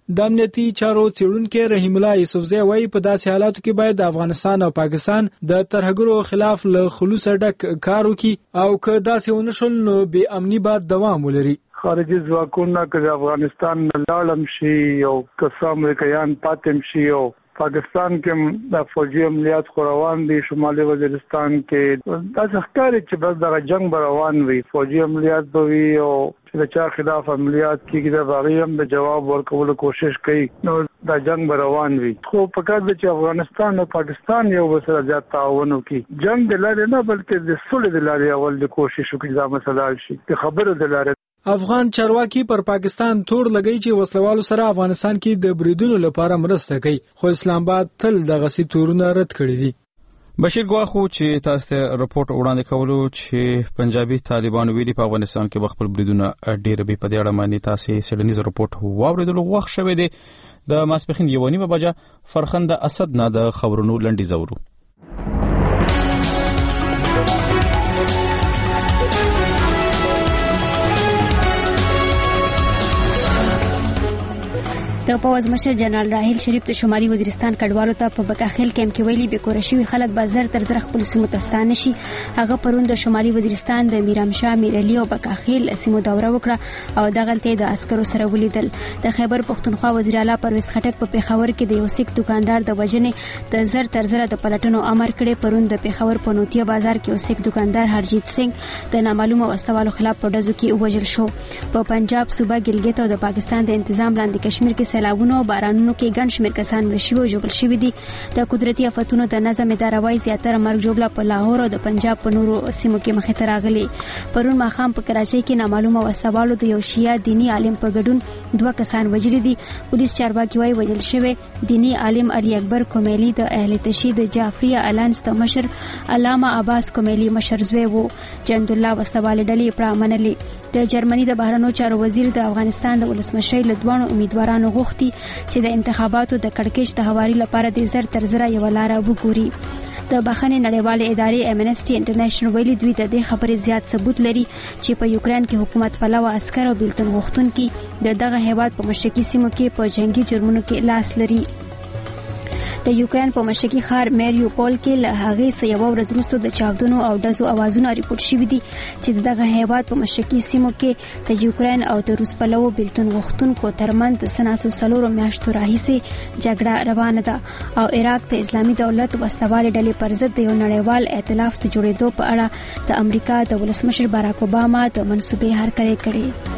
د امنیتي چارو څېړونکي رحیم الله یوسفزی وایي په داسې حالاتو کې باید د افغانستان او پاکستان د ترهګرو خلاف له خلوص ډک کار وکړي او که داسې ونه شول نو بې امني به دوام ولري. خارجي ځواکونه که د افغانستان لاړم شي او که امریکایان پاتم شي او پاکستان کې د فوجي عملیات روان دي، شمالي وزیرستان کې دا ښکاري چې بس دغه جنگ روان وي، فوجي عملیات به وي او چې د چا خلاف عملیات کېږي د هغې هم د جواب ورکولو کوشش کوي، نو دا جنگ به روان وي. خو پکار دی چې افغانستان او پاکستان یو بل سره زیات تعاون وکړي، جنگ د لارې نه بلکې د صلح د لارې اول د کوشش وکړي دا مسله حل شي، د خبرو د لارې. افغان چارواکي پر پاکستان تور لګی چې وسلوالو سره افغانستان کې د بریدونو لپاره مرسته کوي، خو اسلام آباد تل دغه سي تورونه رد کړی دي. بشیر ګواخو چې تاسو ته رپورټ وړاندې کولو چې پنجابي طالبان ویلي په افغانستان کې بخپل بریدونه ډېر به په دې اړه باندې تاسو سیډنیز رپورټ واوریدلو وخت شوه دی د ماسپخین 1:30 بجې فرخنده اسد نه د خبرونو لنډی زورو. د پوز مشر جنرال راحیل شریف د شمالي وزیرستان کډوالو ته په بکاخیل کیمپ کې ویلي به کورشي خلک بازار تر زر خپل سیمو تستانه شي. هغه پروند د شمالي وزیرستان د میرامشاه میرعلی او بکاخیل سیمو دوره وکړه او دغلته د عسکرو سره ولیدل. د خیبر پختونخوا وزیر اعلی پرویز خټک په پیښور کې د یو سیک دکاندار د وجنې د زر تر زر د پلټنو امر کړي. پروند د پیښور په نوتیا بازار کې یو سیک دکاندار هرجیت سنگ د نامعلومه وسوالو خلاف په ډزو کې وژل شو. په پنجاب صوبه ګلګت او د پاکستان د تنظیم لاندې کشمیر کې سیلابونو او بارانونو کې ګڼ شمېر کسان مړه شوي او ژوبل شوي دي. د قدرتي آفتونو د نظم اداره وايي زیاتره مرګ ژوبله په لاهور او د پنجاب په نورو سیمو کې مخې ته راغلي. پرون ماښام په کراچۍ کې نامعلومه وسوالو د یو شیعه دینی عالم په ګډون 2 کسان وژلي دي. پولیس چارواکي وايي وژل شوی دینی عالم علي اکبر کومیلي د اهل تشیع د جعفریه الانس د مشر علامه عباس کومیلي مشر زوی وو. جند الله وسوال ډلې پرامنلي. د جرمني د بهرنیو چارو وزیر د افغانستان د ولسمشر له دوه امیدوارانو غوښتي چې د انتخاباتو د کړکېچ د هواري لپاره د زر تر زر یو لار وګوري. د بخښنې نړیوالې ادارې امنسټي انټرنیشنل ویلي دوی د دې خبرې زیات ثبوت لري چې په یوکرين کې حکومت پلوه عسكر او بیلتون غوښتونکي د دغه هیواد په مشرقي سیمو کې په جنگي جرمونو کې لاس لري. د یوکرين په مشرقي ښار میریوپول کې له هغې څخه یو ورځ وروسته د چاودنو او ډزو اوازونه ریپورت شوي دي چې دغه هیواد په مشرقي سیمو کې د یوکرين او د روس پلوه بیلتون غوښتونکو ترمنځ د سناسو 4 میاشتو راهیسې جګړه روانه ده او عراق ته اسلامي دولت وسوالې ډلې پر ضد د یو نړیوال ائتلاف د جوړېدو په اړه د امریکا د ولسمشر باراک اوباما د منصوبې هرکلی کړی.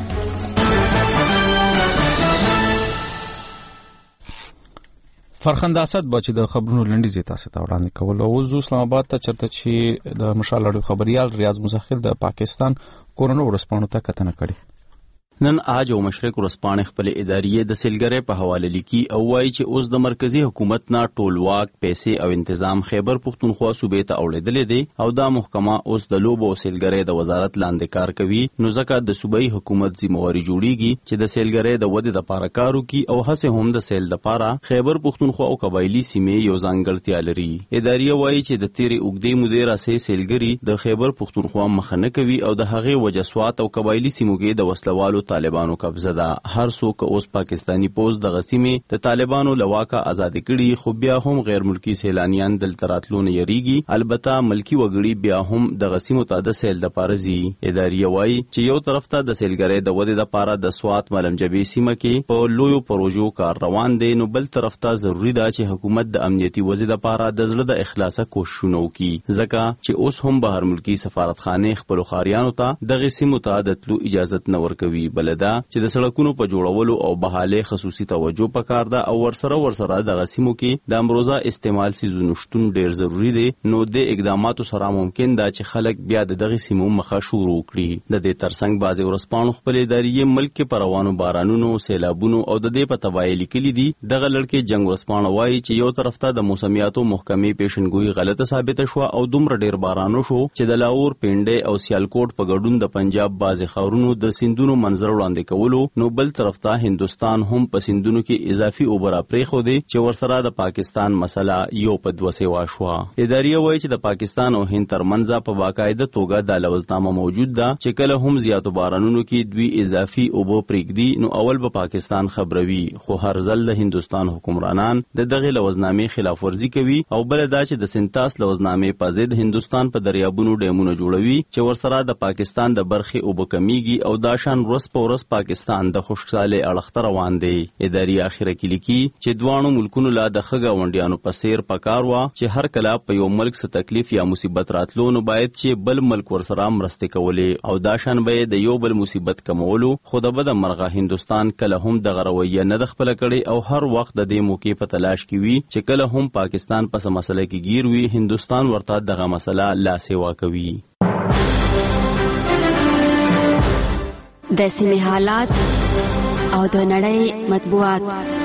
فرخنده اسد بچ د خبرونو لنډی زیاته ستاسو وړاندې کول او زو اسلام آباد ته چرته چې د مشال اړو خبريال ریاض مزخل د پاکستان کورونو ورسپانو ته کتنه کړي. نن آج او مشرق ورسپانې خپل ادارې د سیلګرې په حواله لیکي او وایي چې اوس د مرکزی حکومت نه ټولواک پیسې او تنظیم خیبر پختونخوا صوبې ته اوړېدلې دي او دا محکمه اوس د لوبو او سیلګرې د وزارت لاندې کار کوي. نو ځکه د صوبایي حکومت ذمہواری جوړیږي چې د سیلګرې د ودې لپاره کار وکړي او هڅه هم د سیل لپاره خیبر پختونخوا او قبایلی سیمې یو ځانګړتیا لري. ادارې وایي چې د تیرې اوږدې مودې راځي سیلګری د خیبر پختونخوا مخنه کوي او د هغې وجسوات او قبایلی سیمو کې د وسلوالو طالبانو قبضه ده. هر څوک اوس پاکستانی پوز د غسیمه د طالبانو لواکه آزاد کړي خو بیا هم غیر ملکی سیلانیان دلته راتلو نه یریږي. البته ملکی وګړي بیا هم د غسیمو ته د سیل د پارزي. ادارې وایي چې یو طرف ته د سیلګرۍ د ودې لپاره د سوات ملمجبي سیمه کې په لویو پروژو کار روان دي، نو بل طرف ته ضروری ده چې حکومت د امنیتي وضع لپاره د زړه د اخلاصه کوښښونه وکړي ځکه چې اوس هم بهر ملکی سفارتخانه خپل خاریانو ته د غسیمو ته د تلو اجازه نه ورکوي. بلدا چې د سړکونو په جوړولو او بحاله خصوصي توجه پکار ده او ورسره د غسیمو کې د امروزه استعمال سيزونو شتون ډیر ضروری دی. نو د اقداماتو سره ممکن ده چې خلک بیا د دغه سیمو مخه شروع کړي. د دې ترڅنګ بعض ورسپانو خپل ادارې ملک کې پروانو بارانونو سیلابونو او د دې په تبایل لیکلي دي. دغه لړکې جنگ ورسپانو وایي چې یو طرف ته د موسمیاتو محکمې پیشنګوئی غلطه ثابته شو او دومره ډیر بارانو شو چې د لاهور پنډه او سیالکوټ په ګډون د پنجاب بعض خاورونو د سیندونو منځ منظر وړاندې کولو، نو بل طرف ته هندستان هم په سیندونو کې اضافي اوبه را پرېښودې چې ورسره د پاکستان مسله یو په دوه سیوا شوه. اداریه وایي چې د پاکستان او هند ترمنځ په باقاعده توګه د لوزنامه موجود ده چې کله هم زیاتو بارانونو کې دوی اضافي اوبه پرېږدي نو اول به پاکستان خبروي، خو هر ځل د هندستان حکمرانان د دغه لوزنامې خلاف ورزي کوي او بل دا چې د سنتاس لوزنامې په ضد هندستان په دریابونو ډیمونه جوړوي چې ورسره د پاکستان د برخې اوبه کمیږي او دا شان ورځ په ورځ پاکستان د خوشحالۍ اړخ ته روان دی. اداریه اخره کې لیکي چې دوانو ملکونو لا د ښه ګاونډیانو په څیر پکار وه چې هر کله په یو ملک څه تکلیف یا مصیبت راتلو نو باید چې بل ملک ورسره مرستې کولې او دا شان به د یو بل مصیبت کمولو. خو د بده مرغه هندستان کله هم دغه رویه نه د خپله کړې او هر وخت د دې موقع په تلاش کې وي چې کله هم پاکستان په څه مسله کې ګیر وي هندستان ورته دغه مسله لاسیوا کوي. د سیمې حالات او د نړۍ مطبوعات.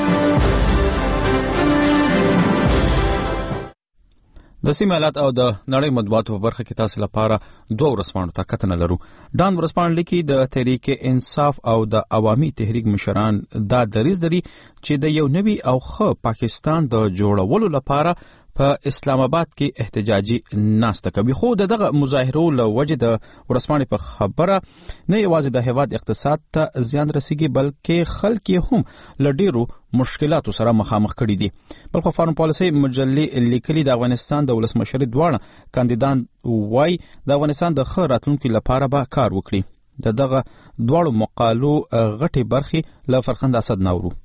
د سیمې حالات او د نړۍ مطبوعاتو په برخه کې تاسو لپاره دوه ورځپاڼو ته کتنه لرو. ډان ورځپاڼه لیکي د تحریک انصاف او د عوامي تحریک مشران دا دریځ لري چې د یو نوي او ښه پاکستان د جوړولو لپاره په اسلام آباد کې احتجاجي ناسته کوي. خو دغه مظاهرو له وجې د ورځپاڼې په خبره نه یوازې د هیواد اقتصاد ته زیان رسیږي بلکې خلک هم له ډیرو مشکلاتو سره مخامخ کړي دي. بلخو فارم پالیسي مجلې لیکلي د افغانستان د ولسمشر دواړه کاندیدان وای د افغانستان د ښه راتلونکي لپاره به کار وکړي. دغه دواړو مقالو غټي برخې له فرخنده اسد ناورو.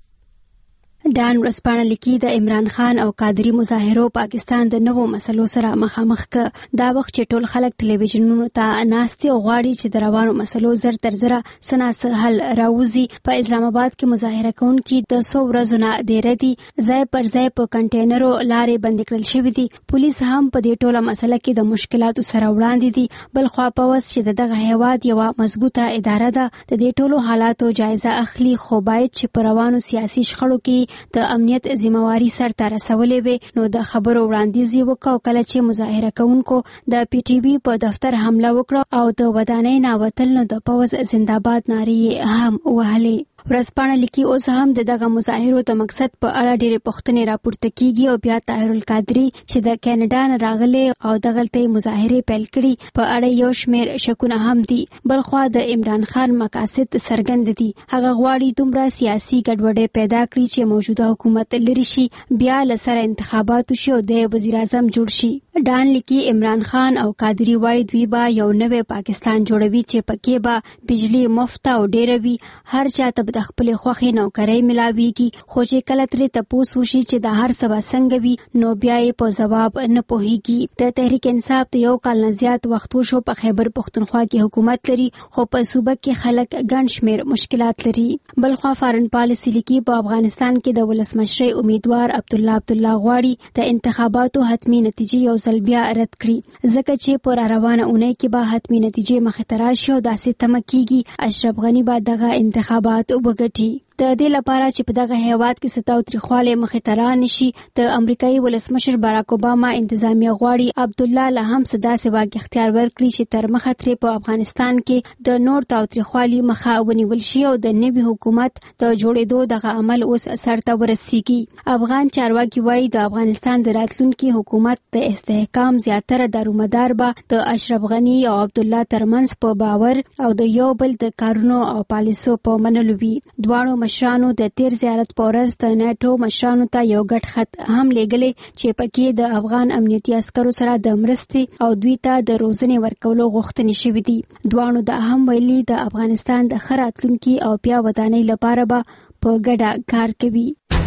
ډان ورځپاڼه لیکي د عمران خان او قادری مظاهرو پاکستان د نوو مسلو سره مخامخ ک. دا وخت چې ټول خلک ټلویزیونونو ته ناستي او غواړي چې د روانو مسلو زر تر زره سناسه حل راوځي. په اسلام آباد کې مظاهره کوونکي د 100 ورځو نه ډیر دي، ځای پر ځای په کنټینرو لارې بند کړل شوې دي. پولیس هم په دې ټوله مسله کې د مشکلاتو سره وړاندې دي. بل خو په وس چې دغه هیواد یو مضبوطه اداره ده د دې ټولو حالاتو جایزه اخلي، خو باید چې په روانو سیاسي شخړو کې د امنیت ذمہواری سر ته رسولې وي. نو د خبرو وړاندیز وکاو کله چې مظاهره کوونکو د پی ټی وی په دفتر حمله وکړه او د ودانۍ ناوتل نو د پوز زنده‌باد نارې هم وهلې. ورځپاڼه لیکي اوس هم دغه مظاهرو د مقصد په اړه ډېرې پوښتنې راپورته کیږي او بیا طاهر القادری چې د کینیډا نه راغلی او دغلته مظاهره پیل کړي په اړه یو شمېر شکونه هم دي. بلخوا د عمران خان مقاصد څرګند دي. هغه غواړي دومره سیاسي ګډوډي پیدا کړي چې موجوده حکومت لري شي، بیا لسره انتخابات شي او د وزیر اعظم جوړ شي. ډان لیکي عمران خان او قادری وای دوی به یو نوې پاکستان جوړوي چې پکې به بجلی مفت او ډېر وي، هر چاته د خپل خوخي نوکرۍ ملاويږي. خو چې کله ترې تاسو وشي چې د هر سبا څنګه وي نو بیا یې په جواب نه پوهیږي. د تحریک انصاف ته یو کال نه زیات وخت وشو په خیبر پختونخوا کې حکومت لري، خو په صوبه کې خلک ګڼ شمېر مشکلات لري. بلخوا فارن پالیسي لیکي په افغانستان کې د ولسمشر امیدوار عبدالله غواړي د انتخاباتو حتمی نتیجې یو ځل بیا رد کړي، ځکه چې پر روانه اونۍ کې به حتمی نتیجې مخې ته راشي او داسې تمه کیږي اشرف غنی به دغه انتخابات وګټي. د دې لپاره چې په دغه هیواد کې ستاو تریخواله مخې ته رانشي د امریکایي ولسمشر باراک اوباما انتظامیه غواړي عبدالله له هم صدا سواګ اختیار ورکړي چې تر مخه ترې په افغانستان کې د نور تاو تریخوالي مخه ونیول شي او د نوي حکومت د جوړېدو دغه عمل اوس سرته ورسیږي. افغان چارواکي وایي د افغانستان د راتلونکي حکومت د استحکام زیاتره دارومدار به د اشرف غنی او عبدالله ترمنځ په باور او د یو بل د کارونو او پالیسو په منلو وي. دواړو مشرانو د تیر زیارت په ورځ د نیټو مشرانو ته یو ګډ خط هم لیږلی چې پکې د افغان امنیتي عسکرو سره د مرستې او دوی ته د روزنې ورکولو غوښتنې شوې دي. دواړو دا هم ویلي د افغانستان د ښه راتلونکي او بیا ودانۍ لپاره به په ګډه کار کوي.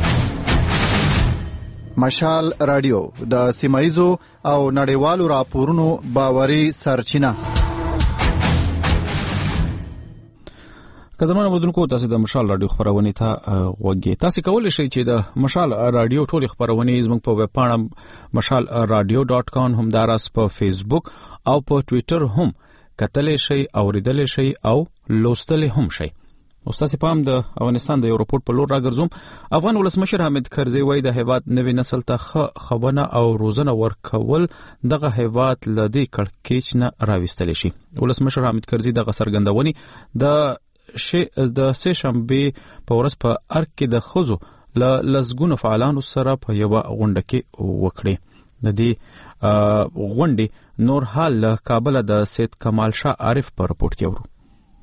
مشال رادیو د سیمایزو او نړیوالو راپورونو باوري سرچینه. قدرمن اوریدونکو تاسو د مشال رادیو خبرونه ته وګورئ. تاسو کولی شئ چې د مشال رادیو ټول خبرونه زموږ په ویب پاڼه mashalradio.com هم داراس په فیسبوک او په ټوئیټر هم کتلی شئ، اوریدلی شئ او لوستلی هم شئ. استاد پام د افغانستان د یو رپورټ په لور راګرځوم. افغان ولسمشر حامد کرزي وایي د هیواد نوې نسل ته خبرونه او روزنه ورکول دغه هیواد لدی کړکېچ نه راوستل شي. ولسمشر حامد کرزي دغه څرګندونې د سه شنبه په ورځ په ارګ کې د خزو لزګونو فعالانو سره په یو غونډه کې وکړي. د دې غونډې نور حال له کابل د سید کمال شاه عارف په رپورت کې ورو.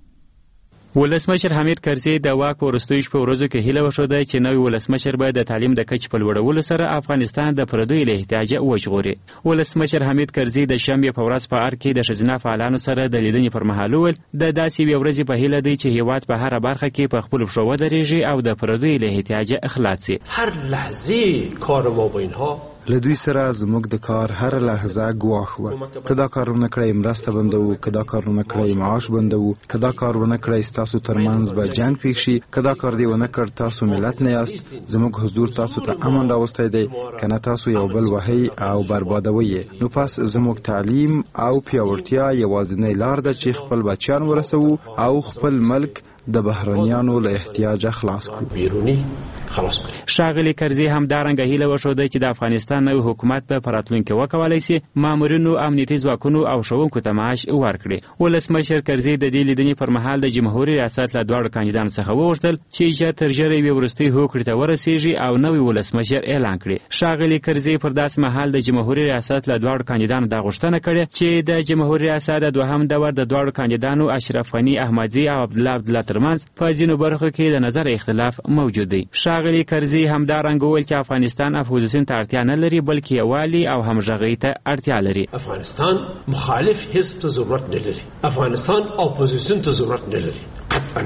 ولسمشر حمید کرزي د واک ورستوي په ورځو کې هیله وشوده چې نوی ولسمشر باید د تعلیم د کچ په لوړولو سره افغانستان د پردوی له احتیاج وژغوري. ولسمشر حمید کرزي د شنبه په ورځ په ارګ کې د ښځینه فعالانو سره د لیدنې پر مهال وویل د داسې یو ورځ په هیله دی چې هیواد په هر برخه کې په خپل پښو ودرېږي او د پردوی له احتیاج اخلاص شي. هر لحظه کار ما با اینها لدوی سره زموږ د کار هر لحظه ګواښ و. کدا کارونه کړی مرسته بندو، کدا کارونه کړی معاش بندو، کدا کارونه کړی تاسو ترمنځ به جنگ پیښ شي، کدا کار دی ونه کړ تاسو ملت نه یاست. زموږ حضور تاسو ته امن راوستی دی، کنه تاسو یو بل وهي او بربادوي. نو پس زموږ تعلیم او پیاوړتیا یوازینی لار ده چې خپل بچیان ورسو او خپل ملک د بهرنیانو له احتیاج خلاص کړو. بیرونی خلاص کړي. شاغلی کرزي هم دارنګه هیله وشوده چې د افغانستان نوی حکومت په پراتلونکو وکولای شي مامورینو امنیتي ځواکونو او ښوونکو ته معاش ورکړي. ولسمشر کرزي د دې لیدنې پر مهال د جمهوریت ریاست له دواړو کاندیدانو څخه وغوښتل چې ژر تر ژره یوې وروستۍ هوکړې ته ورسیږي او نوی ولسمشر اعلان کړي. شاغلی کرزي پر داسې مهال د جمهوریت ریاست له دواړو کاندیدانو د غوښتنه کړې چې د جمهوریت ریاست د دوهم دور د دواړو کاندیدانو اشرف غنی احمدزي او عبدالله ترمنځ په ځینو برخو کې د نظر اختلاف موجود دی. شاغلی کرزي همدارنګه وویل چې افغانستان اپوزیسیون ته اړتیا نه لري بلکې یووالي او همغږۍ ته اړتیا لري. افغانستان مخالف حزب ته ضرورت نه لري، افغانستان اپوزیسیون ته ضرورت نه لري. قطعا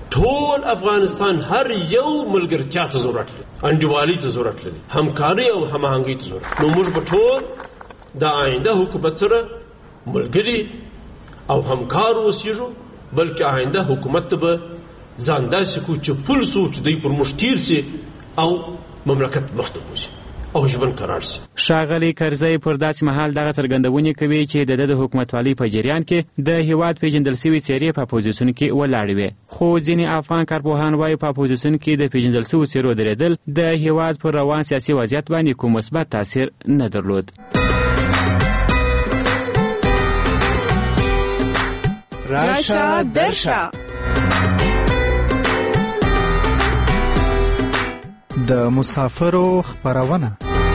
ټول افغانستان هر یو ملګرتیا ته ضرورت لري، انډیوالي ته ضرورت لري، همکاري او هماهنګۍ ته ضرورت. نو موږ به ټول د آینده حکومت سره ملګري او همکار اوسېږو، بلکې آینده حکومت ته به ځان داسې کو چې پل سو چې دوی پر موږ تیر سي او مملکت مخته بوځي او ژوند قرار سي. شاغلی کرزي پر داسې مهال دغه څرګندونې کوي چې د حکومتوالۍ په جریان کې د هیواد پیژندل شوي څېرې په اپوزیسیون کې ولاړې وې. خو ځینې افغان کارپوهان وایي په اپوزیسیون کې د پیژندل شوو څېرو درېدل د هیواد پر روان سیاسي وضعیت باندې کوم مثبت تاثیر نه درلود. راشه درشه د مسافرو خبرونه.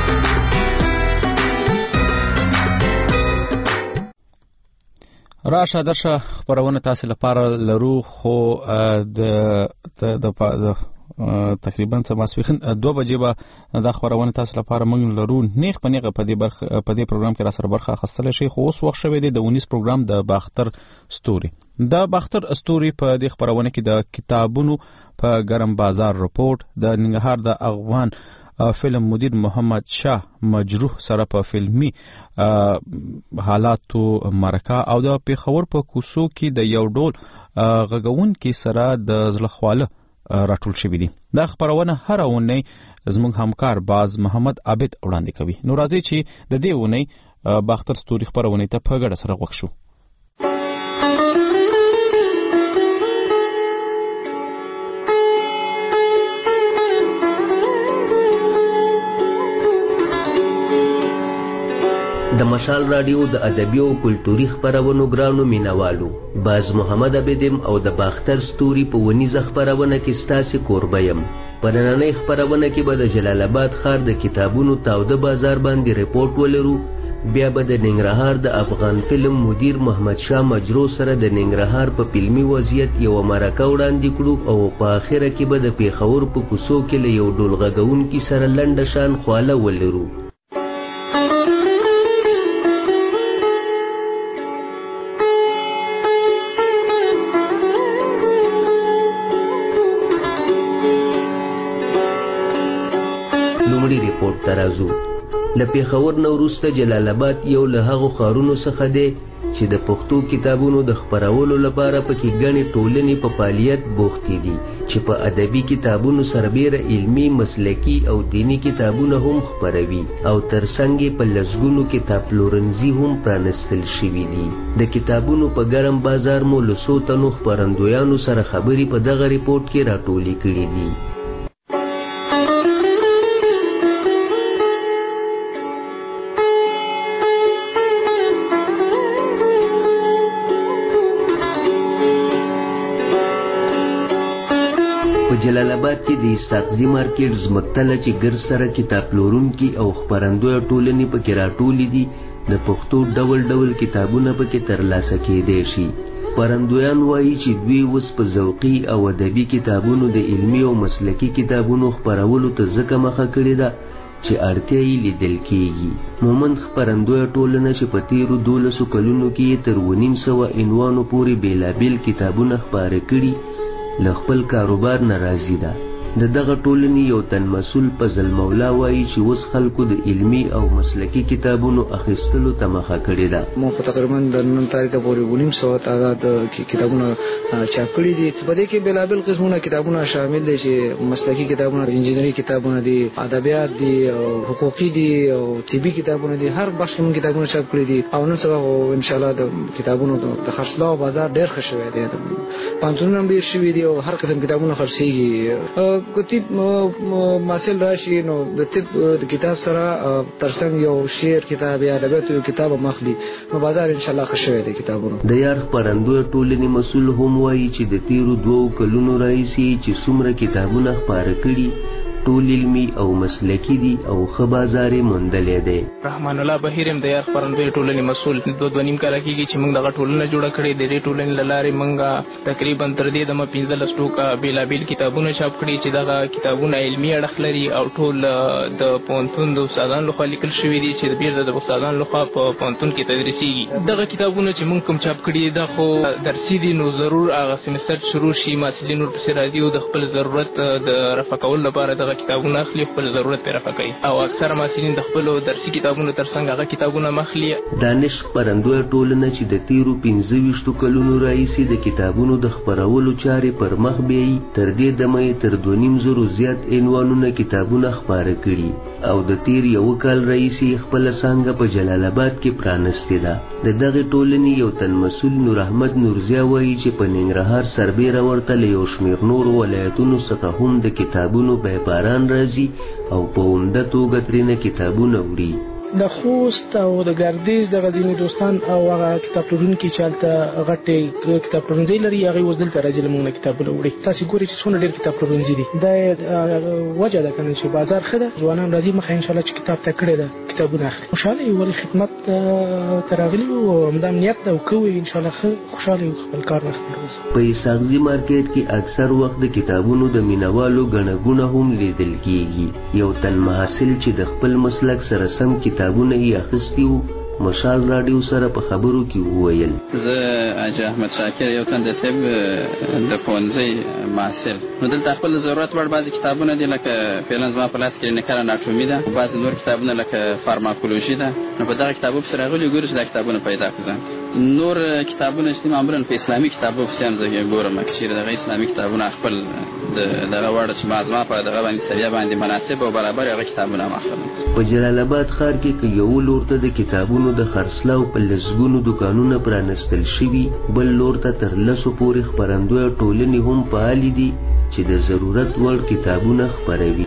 راشه درشه خبرونه تاسو لپاره لرو، خو د تقریبا ماسپښین 2 بجې به د خبرونه تاسو لپاره موږ لرو. نیغ په نیغه په دې پروګرام کې را سره برخه اخیستل شي. خو اوس وخت شوی دی د 19 پروګرام د باختر ستوري. د باختر ستوري په دې خبرونه کې د کتابونو په ګرم بازار رپورت، د ننګرهار د افغان فلم مدیر محمد شاه مجروح سره په فلمي حالاتو مرکه او د پیښور په کوڅو کې د یو ډول غږون کې سره د زلخواله راټول شوی دي. دا خبرونه هر اونۍ زموږ همکار باز محمد عابد وړاندې کوي. نو راځي چې د دې اونۍ باختر ستوري خبرونه ته په ګډه سره وښو. د مشال رادیو د ادبي او کلتوري خبرونو ګرانو مینوالو، باز محمد عبدم او د باختر ستوري په ونیزه خبرونه کې ستاسو کوربه یم. په نننۍ خبرونه کې به د جلال آباد ښار د کتابونو تاوده بازار باندې ریپورت ولرو، بیا به د ننګرهار د افغان فلم مدیر محمد شاه مجروح سره د ننګرهار په فلمي وضعیت یو مرکه وړاندې کړو او په آخره کې به د پیښور په کوڅو کې له یو ډول غږونکي سره لنډه شان خواله ولرو. ریپورت ترازو له پیښور نه وروسته جلال آباد یو له هغو ښارونو څخه دی چې د پښتو کتابونو د خپرولو لپاره پکې ګڼې ټولنې په فعالیت بوختې دي چې په ادبي کتابونو سربیره علمي، مسلکي او دینی کتابونه هم خپروي او ترڅنګ په لسګونو کتاب پلورنځي هم پرانستل شوي دي. د کتابونو په ګرم بازار مو له څو تنو خپرندویانو سره خبرې په دغه ریپورت کې راټولې کړي دي. جلال آباد کې د اسحاقزي مارکیټ ځمکتله چې ګرد سره کتاب پلورونکي او خپرندویه ټولنې پکې راټولې دي د پښتو ډول ډول کتابونه پکې ترلاسه کېدای شي. خپرندویان وایي چې دوی اوس په ذوقي او ادبي کتابونو د علمي او مسلکي کتابونو خپرولو ته ځکه مخه کړې ده چې اړتیا یې لیدل کېږي. مومند خپرندویه ټولنه چې په تېرو 12 کلونو کې تر 900 عنوانو پورې بېلابېل کتابونه خپاره کړي له خپل کاروبار نه راضي ده. د دغه ټولنې یو تن مسؤل فضل مولا وایي چې اوس خلکو د علمي او مسلکي کتابونو اخیستلو ته مخه کړې ده. ما په تقریبا د نن تاریخ پورې 900 تعداد کتابونه چاپ کړي دي. په دې کې بېلابېل قسمونه کتابونه شامل دي چې مسلکي کتابونه، انجینري کتابونه دي، ادبیات دي، حقوقي دي او طبي کتابونه دي. هر بخش کې کتابونه چاپ کړي دي او نن سبا ان شاء الله د کتابونو د خرڅلاو بازار ډېر ښه شوی دی. پانتونونه ډېر شوي دي او هر قسم کتابونه خرڅېږي. کتاب ماسل راشي نو د طب د کتاب سره ترڅنګ یو شعر کتاب یا ادبیات یو کتاب مخلي نو بازار ان شاء الله ښه شوی دی کتابونو. د یار خپرندویه ټولنې مسؤل هم وایي چې د تیرو 2 کلونو راهیسې چې څومره کتابونه خپاره کړي ټول علمي او مسلکي دي او ښه بازار یې موندلی دی. رحمان الله بهیر یم د یار خپرندویه ټولنې مسؤل. 2.5 کاله کېږي چې موږ دغه ټولنه جوړه کړې. د دې ټولنې له لارې موږ تقریبا تر دې دمه 15 ټوکه بېلابېل کتابونه چاپ کړي چې دغه کتابونه علمي اړخ لري او ټول د پوهنتون د استادانو لخوا لیکل شوي دي چې بیرته د استادانو لخوا په پوهنتون کې تدریسېږي. دغه کتابونه چې موږ کوم چاپ کړي دا خو درسي دي نو ضرور هغه سمستر شروع شي محصلین ورپسې راځي او د خپل ضرورت د رفع کولو لپاره دغه کتابونه اخلي، خپل ضرورت پرې رفع کوي او اکثره محصلین د خپلو درسي کتابونو ترڅنګ هغه کتابونه مخلي. دانش خپرندویه ټولنه چې د تیرو 25 کلونو راهیسې د کتابونو د خپرولو چارې پر مخ بیایي تر دې دمه یې تر 2.5 زیات عنوانونه کتابونه خپاره کړي او د تیر یو کال راهیسې خپله څانګه په جلال آباد کې پرانستې ده. د دغې ټولنې یو تن مسؤل نور احمد نورزیا وایي چې په ننګرهار سربیره ورته له یو شمېر نورو ولایتونو څخه هم د کتابونو بیپاران راځي او په عمده توګه ترېنه کتابونه وړي. د خوست او د ګردیز د غزنی دوستان او هغه کتاب پلورونکي چې هلته غټې کتاب پلورنځي لري هغوی اوس دلته راځي له موږ نه کتابونه وړي. تاسې ګورئ چې څومره ډېر کتاب پلورنځي دي. دا وجه ده که نه چې بازار ښه ده، ځوانان راځي مخه انشاءالله چې کتاب ته کړې ده کتابونه اخلي. خوشحاله یو ولې خدمت ته راغلي وو او همدا امنیت ده او کوو انشاءالله ښه خوشحاله یو خپل کار نه خپل. په اسحاقزي مارکیټ کې اکثر وخت د کتابونو د مینوالو ګڼه ګوڼه هم لیدل کېږي. یو تن محصل چې د خپل مسلک سره سم کتابونه یې اخیستي وو مشال راډیو سره په خبرو کې وویل: زه حاجي احمد شاکر یو تن د طب د ښوونځي محصل. نو دلته خپل ضرورت وړ بعضې کتابونه دي لکه فعلا زما په لاس کې کلینیکل اناټومي ده، بعضې نور کتابونه لکه فارماکولوژي ده. نو په دغه کتابو پسې راغلي ګورو چې دا کتابونه پیدا کړو. نور کتابونه چې معمولا په اسلامي کتابو پسې هم زه ګورم چې دغه اسلامي کتابونه خپل دغه وړ چې زما په دغه باندې سویه باندې مناسب او برابر هغه کتابونه هم اخلم. په جلال آباد ښار کې که یو لور ته د کتابونو د خرڅلاو په لسګونو دوکانونه پرانستل شوي، بل لور ته تر 10 پورې خپرندویه ټولنې هم فعالې دي چې د ضرورت وړ کتابونه خپروي.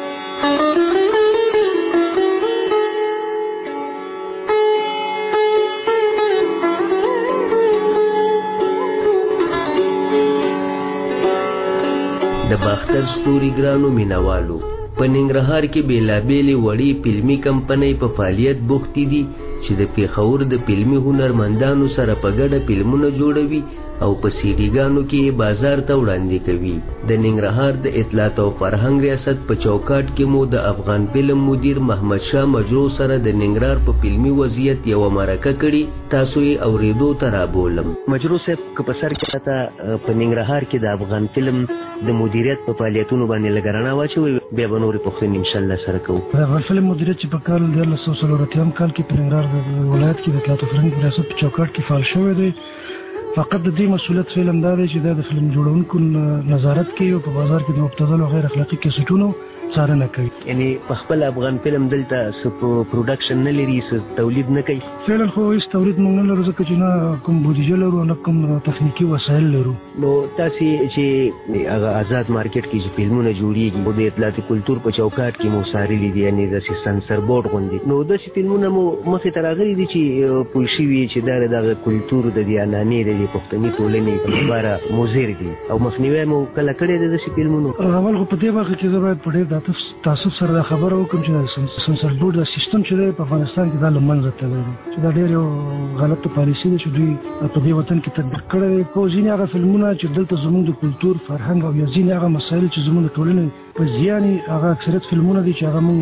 د باختر ستوري ګرانو مینوالو په ننګرهار کې بېلابېلې وړې فلمي کمپنۍ په فعالیت بوختې دي چې د پېښور د فلمي هنرمندانو سره په ګډه فلمونه جوړوي او په سیډیګانو کې بازار ته وړاندې کوي. د ننګرهار د اطلاعات او فرهنګ ریاست په چوکاټ کې مو د افغان فلم مدیر محمد شاه مجرو سره د ننګرهار په فلمي وضعیت یوه مرکه کړې. تاسو یې اورېدو ته رابولم. مجرو صاحب که په سر کې راته په ننګرهار کې د افغان فلم د مدیریت په فعالیتونو باندې لږ رڼا واچوئ، بیا به نورې پوښتنې انشاءالله سره کوو. د افغان فلم مدیریت چې په کال 1940 کال کې په ننګرهار ولایت کې د اطلاعات او فرهنګ ریاست په چوکاټ کې فعال شوی دی. فقط د دې مسؤلیت فلم دا دی چې دا د فلم جوړونکو نظارت کوي او په بازار کې د مبتذل او غیر اخلاقي کیسټونو څارنه کوي. یعنی په خپل افغان فلم دلته څه پروډکشن نه لري، څه تولید نه کوي؟ فعلا خو هیڅ تولید موږ نه لرو ځکه چې نه کوم بودیجه لرو نه کوم تخنیکي وسایل لرو. نو تاسې چې هغه آزاد مارکیټ کې چې فلمونه جوړېږي او د اطلاعات کلتور په چوکاټ کې مو څارلي دي، یعنې داسې سنسر بورډ غوندې، نو داسې فلمونه مو مخې ته راغلي دي چې پوه شوي چې دا د دغه کلتور د دې عنعنې د دې ټولې پښتني ټولنې لپاره مضر دي او مخنیوی مو کله کړی دی داسې فلمونو؟ اول خو په دې برخه کې زه باید په ډېر تعصب سره دا خبره وکړم چې سنسر بورډ دا سیستم چې دی په افغانستان کې دا له منځه تللی دی، چې دا ډېر یو غلطه پالیسي ده چې دوی په دې وطن کې تطبیق کړی دی. خو ځینې هغه فلمونه چې دلته زموږ د کلتور، فرهنګ او یا ځینې هغه مسایل چې زموږ د ټولنې په زیان هغه اکثریت فلمونه دي چې هغه موږ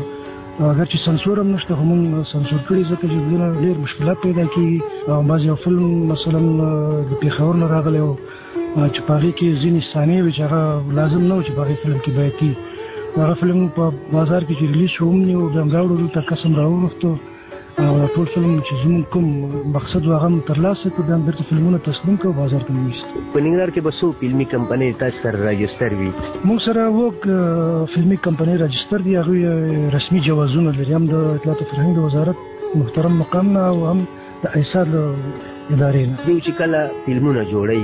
اگر چې سنسور هم نشته خو موږ سنسور کړي ځکه چې دونه ډېر مشکلات پیدا کېږي. بعض یو فلم مثلا د پېښور نه راغلی و چې په هغې کې ځینې صحنې وې چې هغه لازم نه و چې په هغې فلم کې باید وي. هغه فلم په بازار کې چې ریلیز شو هم نیو بیا هم راوړو دلته قسم راوغوښتو او ټول فلم چې زموږ کوم مقصد و هغه هم ترلاسه کړو، بیا هم بیرته فلمونه تسلیم کړو، بازار ته مو ویست. په ننګرهار کې به څو فلمي کمپنۍ تاسو سره راجستر وي؟ موږ سره اووه فلمي کمپنۍ راجستر دي، هغوی رسمي جوازونه لري، هم د اطلاعات او فرهنګ د وزارت محترم مقام نه او هم د ایسار له ادارې نه. دوی چې کله فلمونه جوړوي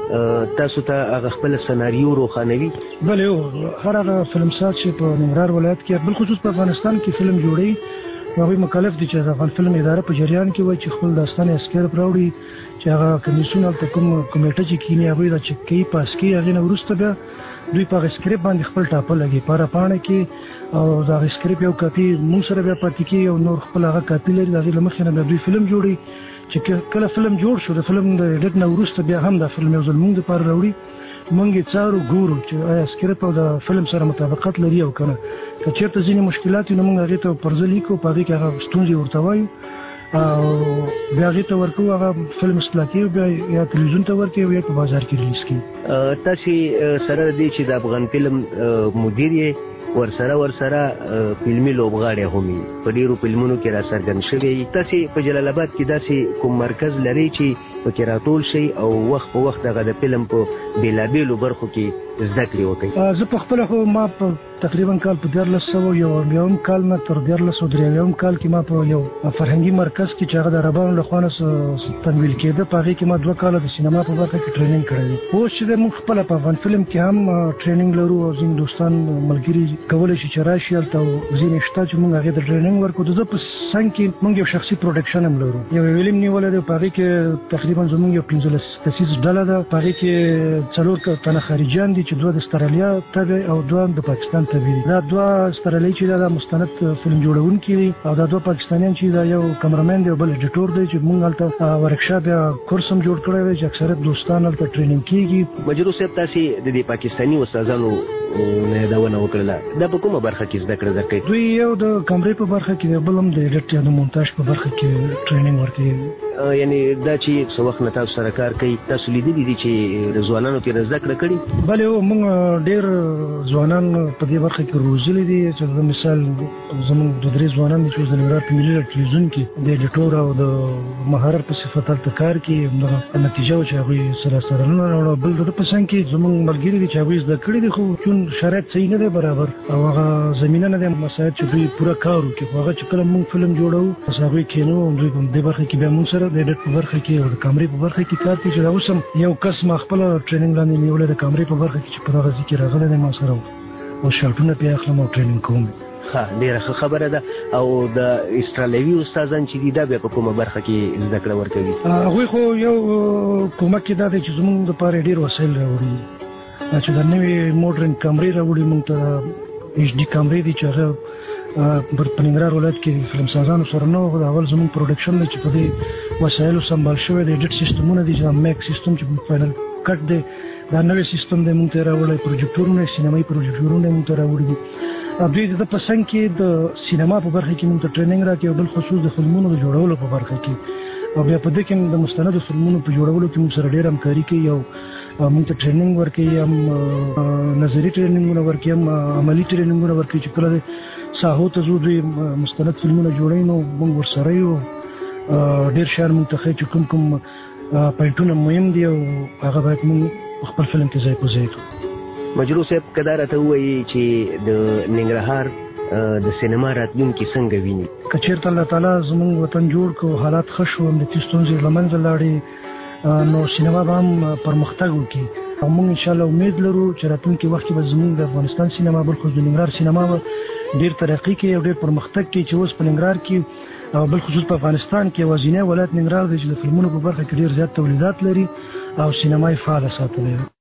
تاسو ته هغه خپل سناریو روښانوي؟ بلې هر هغه فلمساز چې په ننګرهار ولایت کې بالخصوص په افغانستان کې فلم جوړوي هغوی مکلف دي چې د افغان فلم اداره په جریان کې وایي چې خپل داستان اسکرپ راوړي، چې هغه کمیسیون هلته کوم کمیټه چې کینی هغوی دا چک کوي، پاس کوي، هغې نه وروسته بیا دوی په هغه اسکرپ باندې خپل ټاپه لګي په هره پاڼه کې او د هغه اسکرپ یو کاپي موږ سره بیا پاتې کېږي او نور خپل هغه کاپي لري، د هغې له مخې نه بیا دوی فلم جوړوي. چې کله فلم جوړ شو د فلم د ایډیټ نه وروسته بیا هم دا فلم یو ځل موږ دپاره راوړي، موږ یې څارو ګورو چې آیا اسکرپ او د فلم سره مطابقت لري او که نه. که چېرته ځینې مشکلات وي نو موږ هغې ته پرزه لیکو، په هغې کې هغه ستونزې ورته وایو او بیا هغې ته ورکوو، هغه فلم اصلاح کوي، بیا یا تلویزیون ته ورکوي او یا په بازار کې ریلیز کوي. تاسې سره د دې چې د افغان فلم مدیر یې ورسره فلمي لوبغاړی هم یې په ډېرو فلمونو کې راڅرګند شوی. تاسې په جلال آباد کې داسې کوم مرکز لرئ چې پکې راټول شئ او وخت په وخت دغه د فلم په بېلابېلو برخو کې زده کړې وکړئ؟ زه په خپله خو ما په تقریبا کال په 1401 کال نه تر 1493 کال کې ما په یو فرهنګي مرکز کې چې هغه د عربانو له خوا نه تمویل کېده په هغې کې ما 2 کاله د سینما په برخه کې ټریننګ کړی دی. اوس چې موږ خپله په افغان فلم کې هم ټریننګ لرو او ځینې دوستان ملګري کولی شي چې راشي هلته او ځینې شته چې موږ هغې ته ټریننګ ورکړو. د زه په څنګ کې موږ یو شخصي پروډکشن هم لرو، یو ویلم نیولی دی، په هغې کې تقریبا زموږ یو 15 کسیز ډله ده، په هغې کې 4 تنه خارجیان دي چې 2 د استرالیا تبع او 2 د پاکستان تبع دي. دا 2 استرالیایي چې دا مستند فلم جوړونکي دي او دا 2 پاکستانیان چې دا یو کمرمین دی او بل ایډیټور دی چې موږ هلته ورکشاپ یا کورس هم جوړ کړی دی چې اکثریت دوستان هلته ټریننګ کېږي. مجروح صاحب تاسې د دې پاکستاني استادانو نه یادونه وکړله، دا په کومه برخه کې زده کړه کوي؟ دوی یو د کمرې په برخه کې دی، بل هم د ایډیټ یا د مونتاژ په برخه کې ټریننګ ورکوي. یعنې دا چې څه وخت نه تاسو سره کار کوي، تاسو لیدلي دي چې ځوانانو ترې زده کړه کړې؟ بلې موږ ډېر ځوانان په دې برخه کې روزلي دي. چې مثال زموږ 2-3 ځوانان دي چې د ننګرهار په ملي ټلویزیون کې د ایډیټور او د مهارت په صفت هلته کار کوي، همدغه نتیجه و چې هغوی سره سرلونه راوړه. بل د ده په څنګ کې زموږ ملګري دي چې هغوی زده کړي دي، خو چون شرایط صحیح نه دی برابر او هغه زمینه نه دی مساعد چې دوی پوره کار وکړي. خو هغه چې کله موږ فلم جوړوو بس هغوی کښېنو دوی په دې برخه کې بیا موږ سره د ایډیټ په برخه کې او د کامرې په برخه کې کار کوي. چې دا اوس هم یو کس ما خپله ټریننګ لاندې نیولی د کامرې په برخه کې چې په دغه ځای کې راغلی دی ما سره او شرطونه پرې اخلم او ټریننګ کوم. ښه، ډېره ښه خبره ده. او د استرالیوي استادان چې دي دا بیا په کومه برخه کې زده کړه ورکوي؟ هغوی خو یو کومک کې دا دی چې زموږ دپاره ډېر وسایل راوړي، چې دا نوې موډرن کامرې راوړي موږ ته HD کامرې دي چې هغه په ننګرهار ولایت کې فلم سازانو سره نه و. اول زموږ پروډکشن دی چې په دې وسایلو سمبال شوی د ایډیټ سیستمونه دي چې میک سیستم چې فاینل کټ دی دا نوې سیستم دی موږ ته راوړی، پروجیکټورونه سینمایي پروجیکټورونه موږ ته راوړي دي. دوی د په څنګ کې د سینما په برخه کې موږ ته ټریننګ راکوي او بل خصوص د فلمونو د جوړولو په برخه کې او بیا په دې کې د مستندو فلمونو په جوړولو کې موږ سره ډېر همکاري کوي او موږ ته ټریننګ ورکوي، هم نظري ټریننګونه ورکوي، هم عملي ټریننګونه ورکوي. چې کله ساحو ته ځو دوی مستند فلمونه جوړوي نو موږ ورسره یو ډېر شیان موږ ته ښایي چې کوم پوینټونه مهم دي او هغه باید موږ په خپل فلم کې ځای په ځای کړو. مجروح صاحب که دا راته ووایي چې د ننګرهار د سینما راتلونکي څنګه ویني؟ که چېرته الله تعالی زموږ وطن جوړ کړو، حالات ښه شو، امنیتي ستونزې له منځه لاړې، نو سینما به هم پرمختګ وکړي او موږ انشاءالله امید لرو چې راتلونکي وخت کې به زموږ د افغانستان سینما بلخصوص د ننګرهار سینما به ډیر ترقی کوي او ډیر پرمختګ کوي چې اوس په ننګرهار کې او بل خصوص په افغانستان کې وزینه ولایت ننګرهار دی چې د فلمونو په برخه کې ډیر زیات تولیدات لري او سینمای فعال ساتلی دی.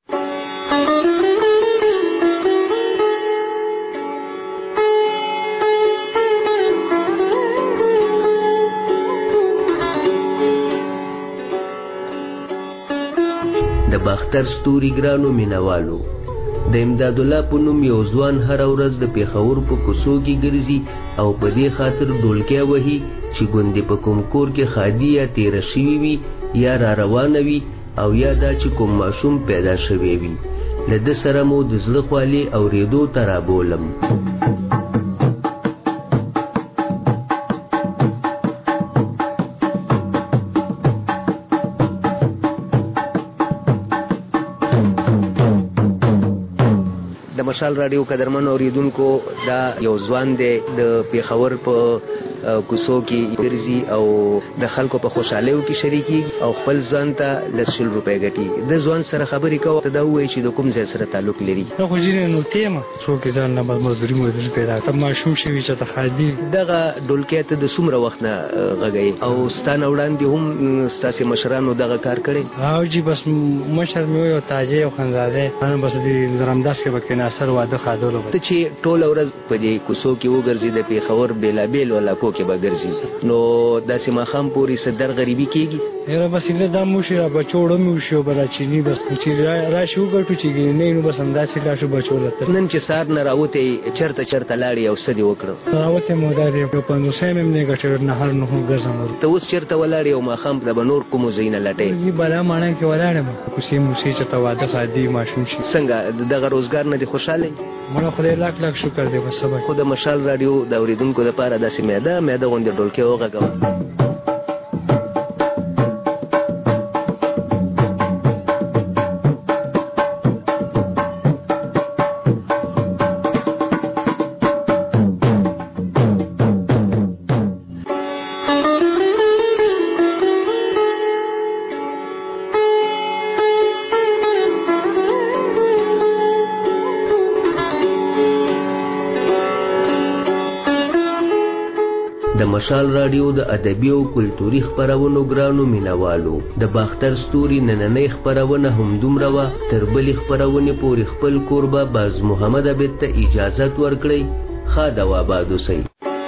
د باختر ستوري ګرانو مینوالو، د امداد الله په نوم یو ځوان هر ورځ د پیښور په کوڅو کې ګرځي او په دې خاطر ډولکیا وهي چې ګوندې په کوم کور کې خادي یا تیره شوي وي یا را روانه وي او یا دا چې کوم ماشوم پیدا شوی وي. له ده سره مو د زړه خوالې اورېدو ته رابولم. مشال رادیو قدرمن اوریدونکو، دا یو ځوان دی د پیښور په کوڅو کې ګرځي او د خلکو په خوشحالیو کې شریکي او خپل ځان ته 100 روپۍ ګټي. د ځوان سره خبرې کوه ته دا ووایي چې د کوم ځای سره تعلق لري. زه خو ځینې نو تېمه څوک ځان نه مزدوري پیدا ته ماشوم شوي چې ته خادي دغه ډولکۍ ته د څومره وخت نه غږوي او ستا نه وړاندې هم ستاسې مشرانو دغه کار کړی؟ او جي بس مشر مې یو تاجی او خانزاده انا بس د رمداس کې به کېناستل واده خادلو. ته چې ټوله ورځ په دې کوڅو کې وګرځې د پیښور بېلابېل علاقو کې به ګرځي نو داسې ماښام پورې څه در غریبي کېږي؟ یاره بس نه دا موشي را بچو وړم وشو بلا چینی بس چې راشي وګټو چې نه نو بس همداسې راشو بچو لته. نن چې سهار نه راوتې چرته لاړې او څه دې وکړه؟ راوتې مو دا دی په 500 مې نه ګټل نهار نه ګرځم. ته اوس چرته ولاړې او ماښام د نور کومو ځایونه لټې؟ زه بلا ماڼه کې ولاړم کوڅې موسي چې ته واده خادي ماشوم شي. څنګه دغه روزګار نه دي خوشاله؟ مړه خدای لاک لاک شکر دی. بس سبا خو د مشال رادیو د اوریدونکو لپاره داسې میده غوندې ډولکۍ وغږوه. د مشال رادیو د ادبي او کلتوري خپرونو ګرانو مینوالو، د باختر ستوري نننۍ خپرونه همدومره وه. تر بلې خپرونې پورې خپل کوربه باز محمد عبید ته اجازت ورکړئ. ښاد او آباد اوسئ.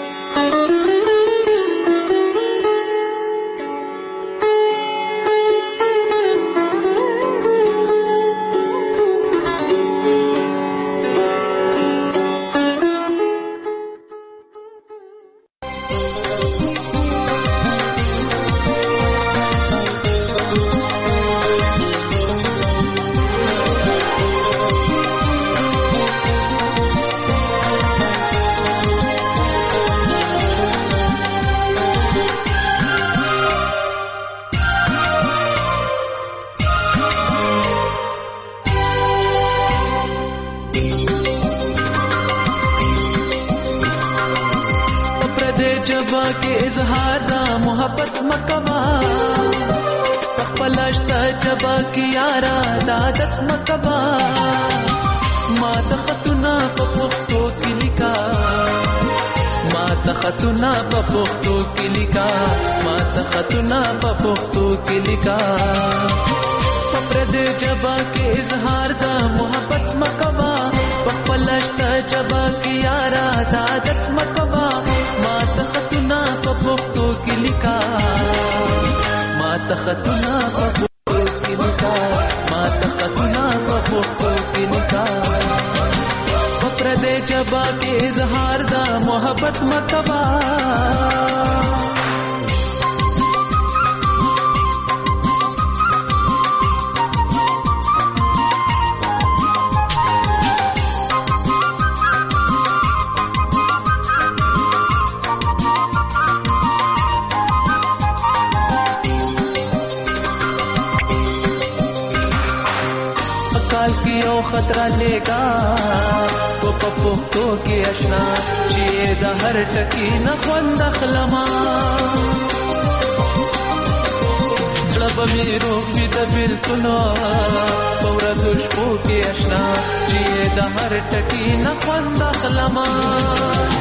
خطرہ لے گا وہ پختو کے اشنا چیئے دا ہر ٹکی نہ خوند اخلما لب میرو بی دا بالکنو پورا دشپو کے اشنا چیئے دا ہر ٹکی نہ خوند اخلما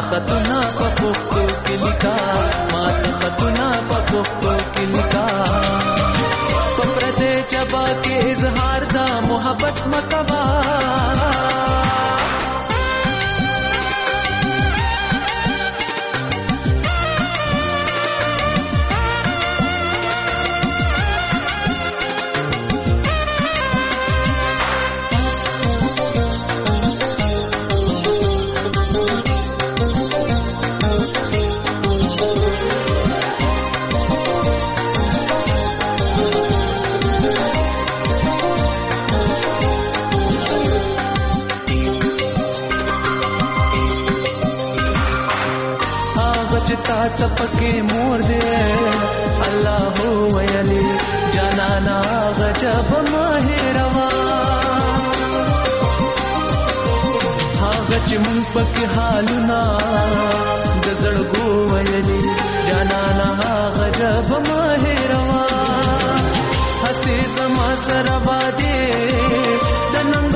خطونه په پښتو کې لیکا ما ته خطونه په پښتو کې لیکا په پردې جبا کې اظهار دا محبت مکوا تپکے مور دے اللہ ہو ویلی جانانا غجب ماہروا هاغچ من پک حالنا دزړګو ویلی جانانا غجب ماهروا حسی زما سره باندې د نن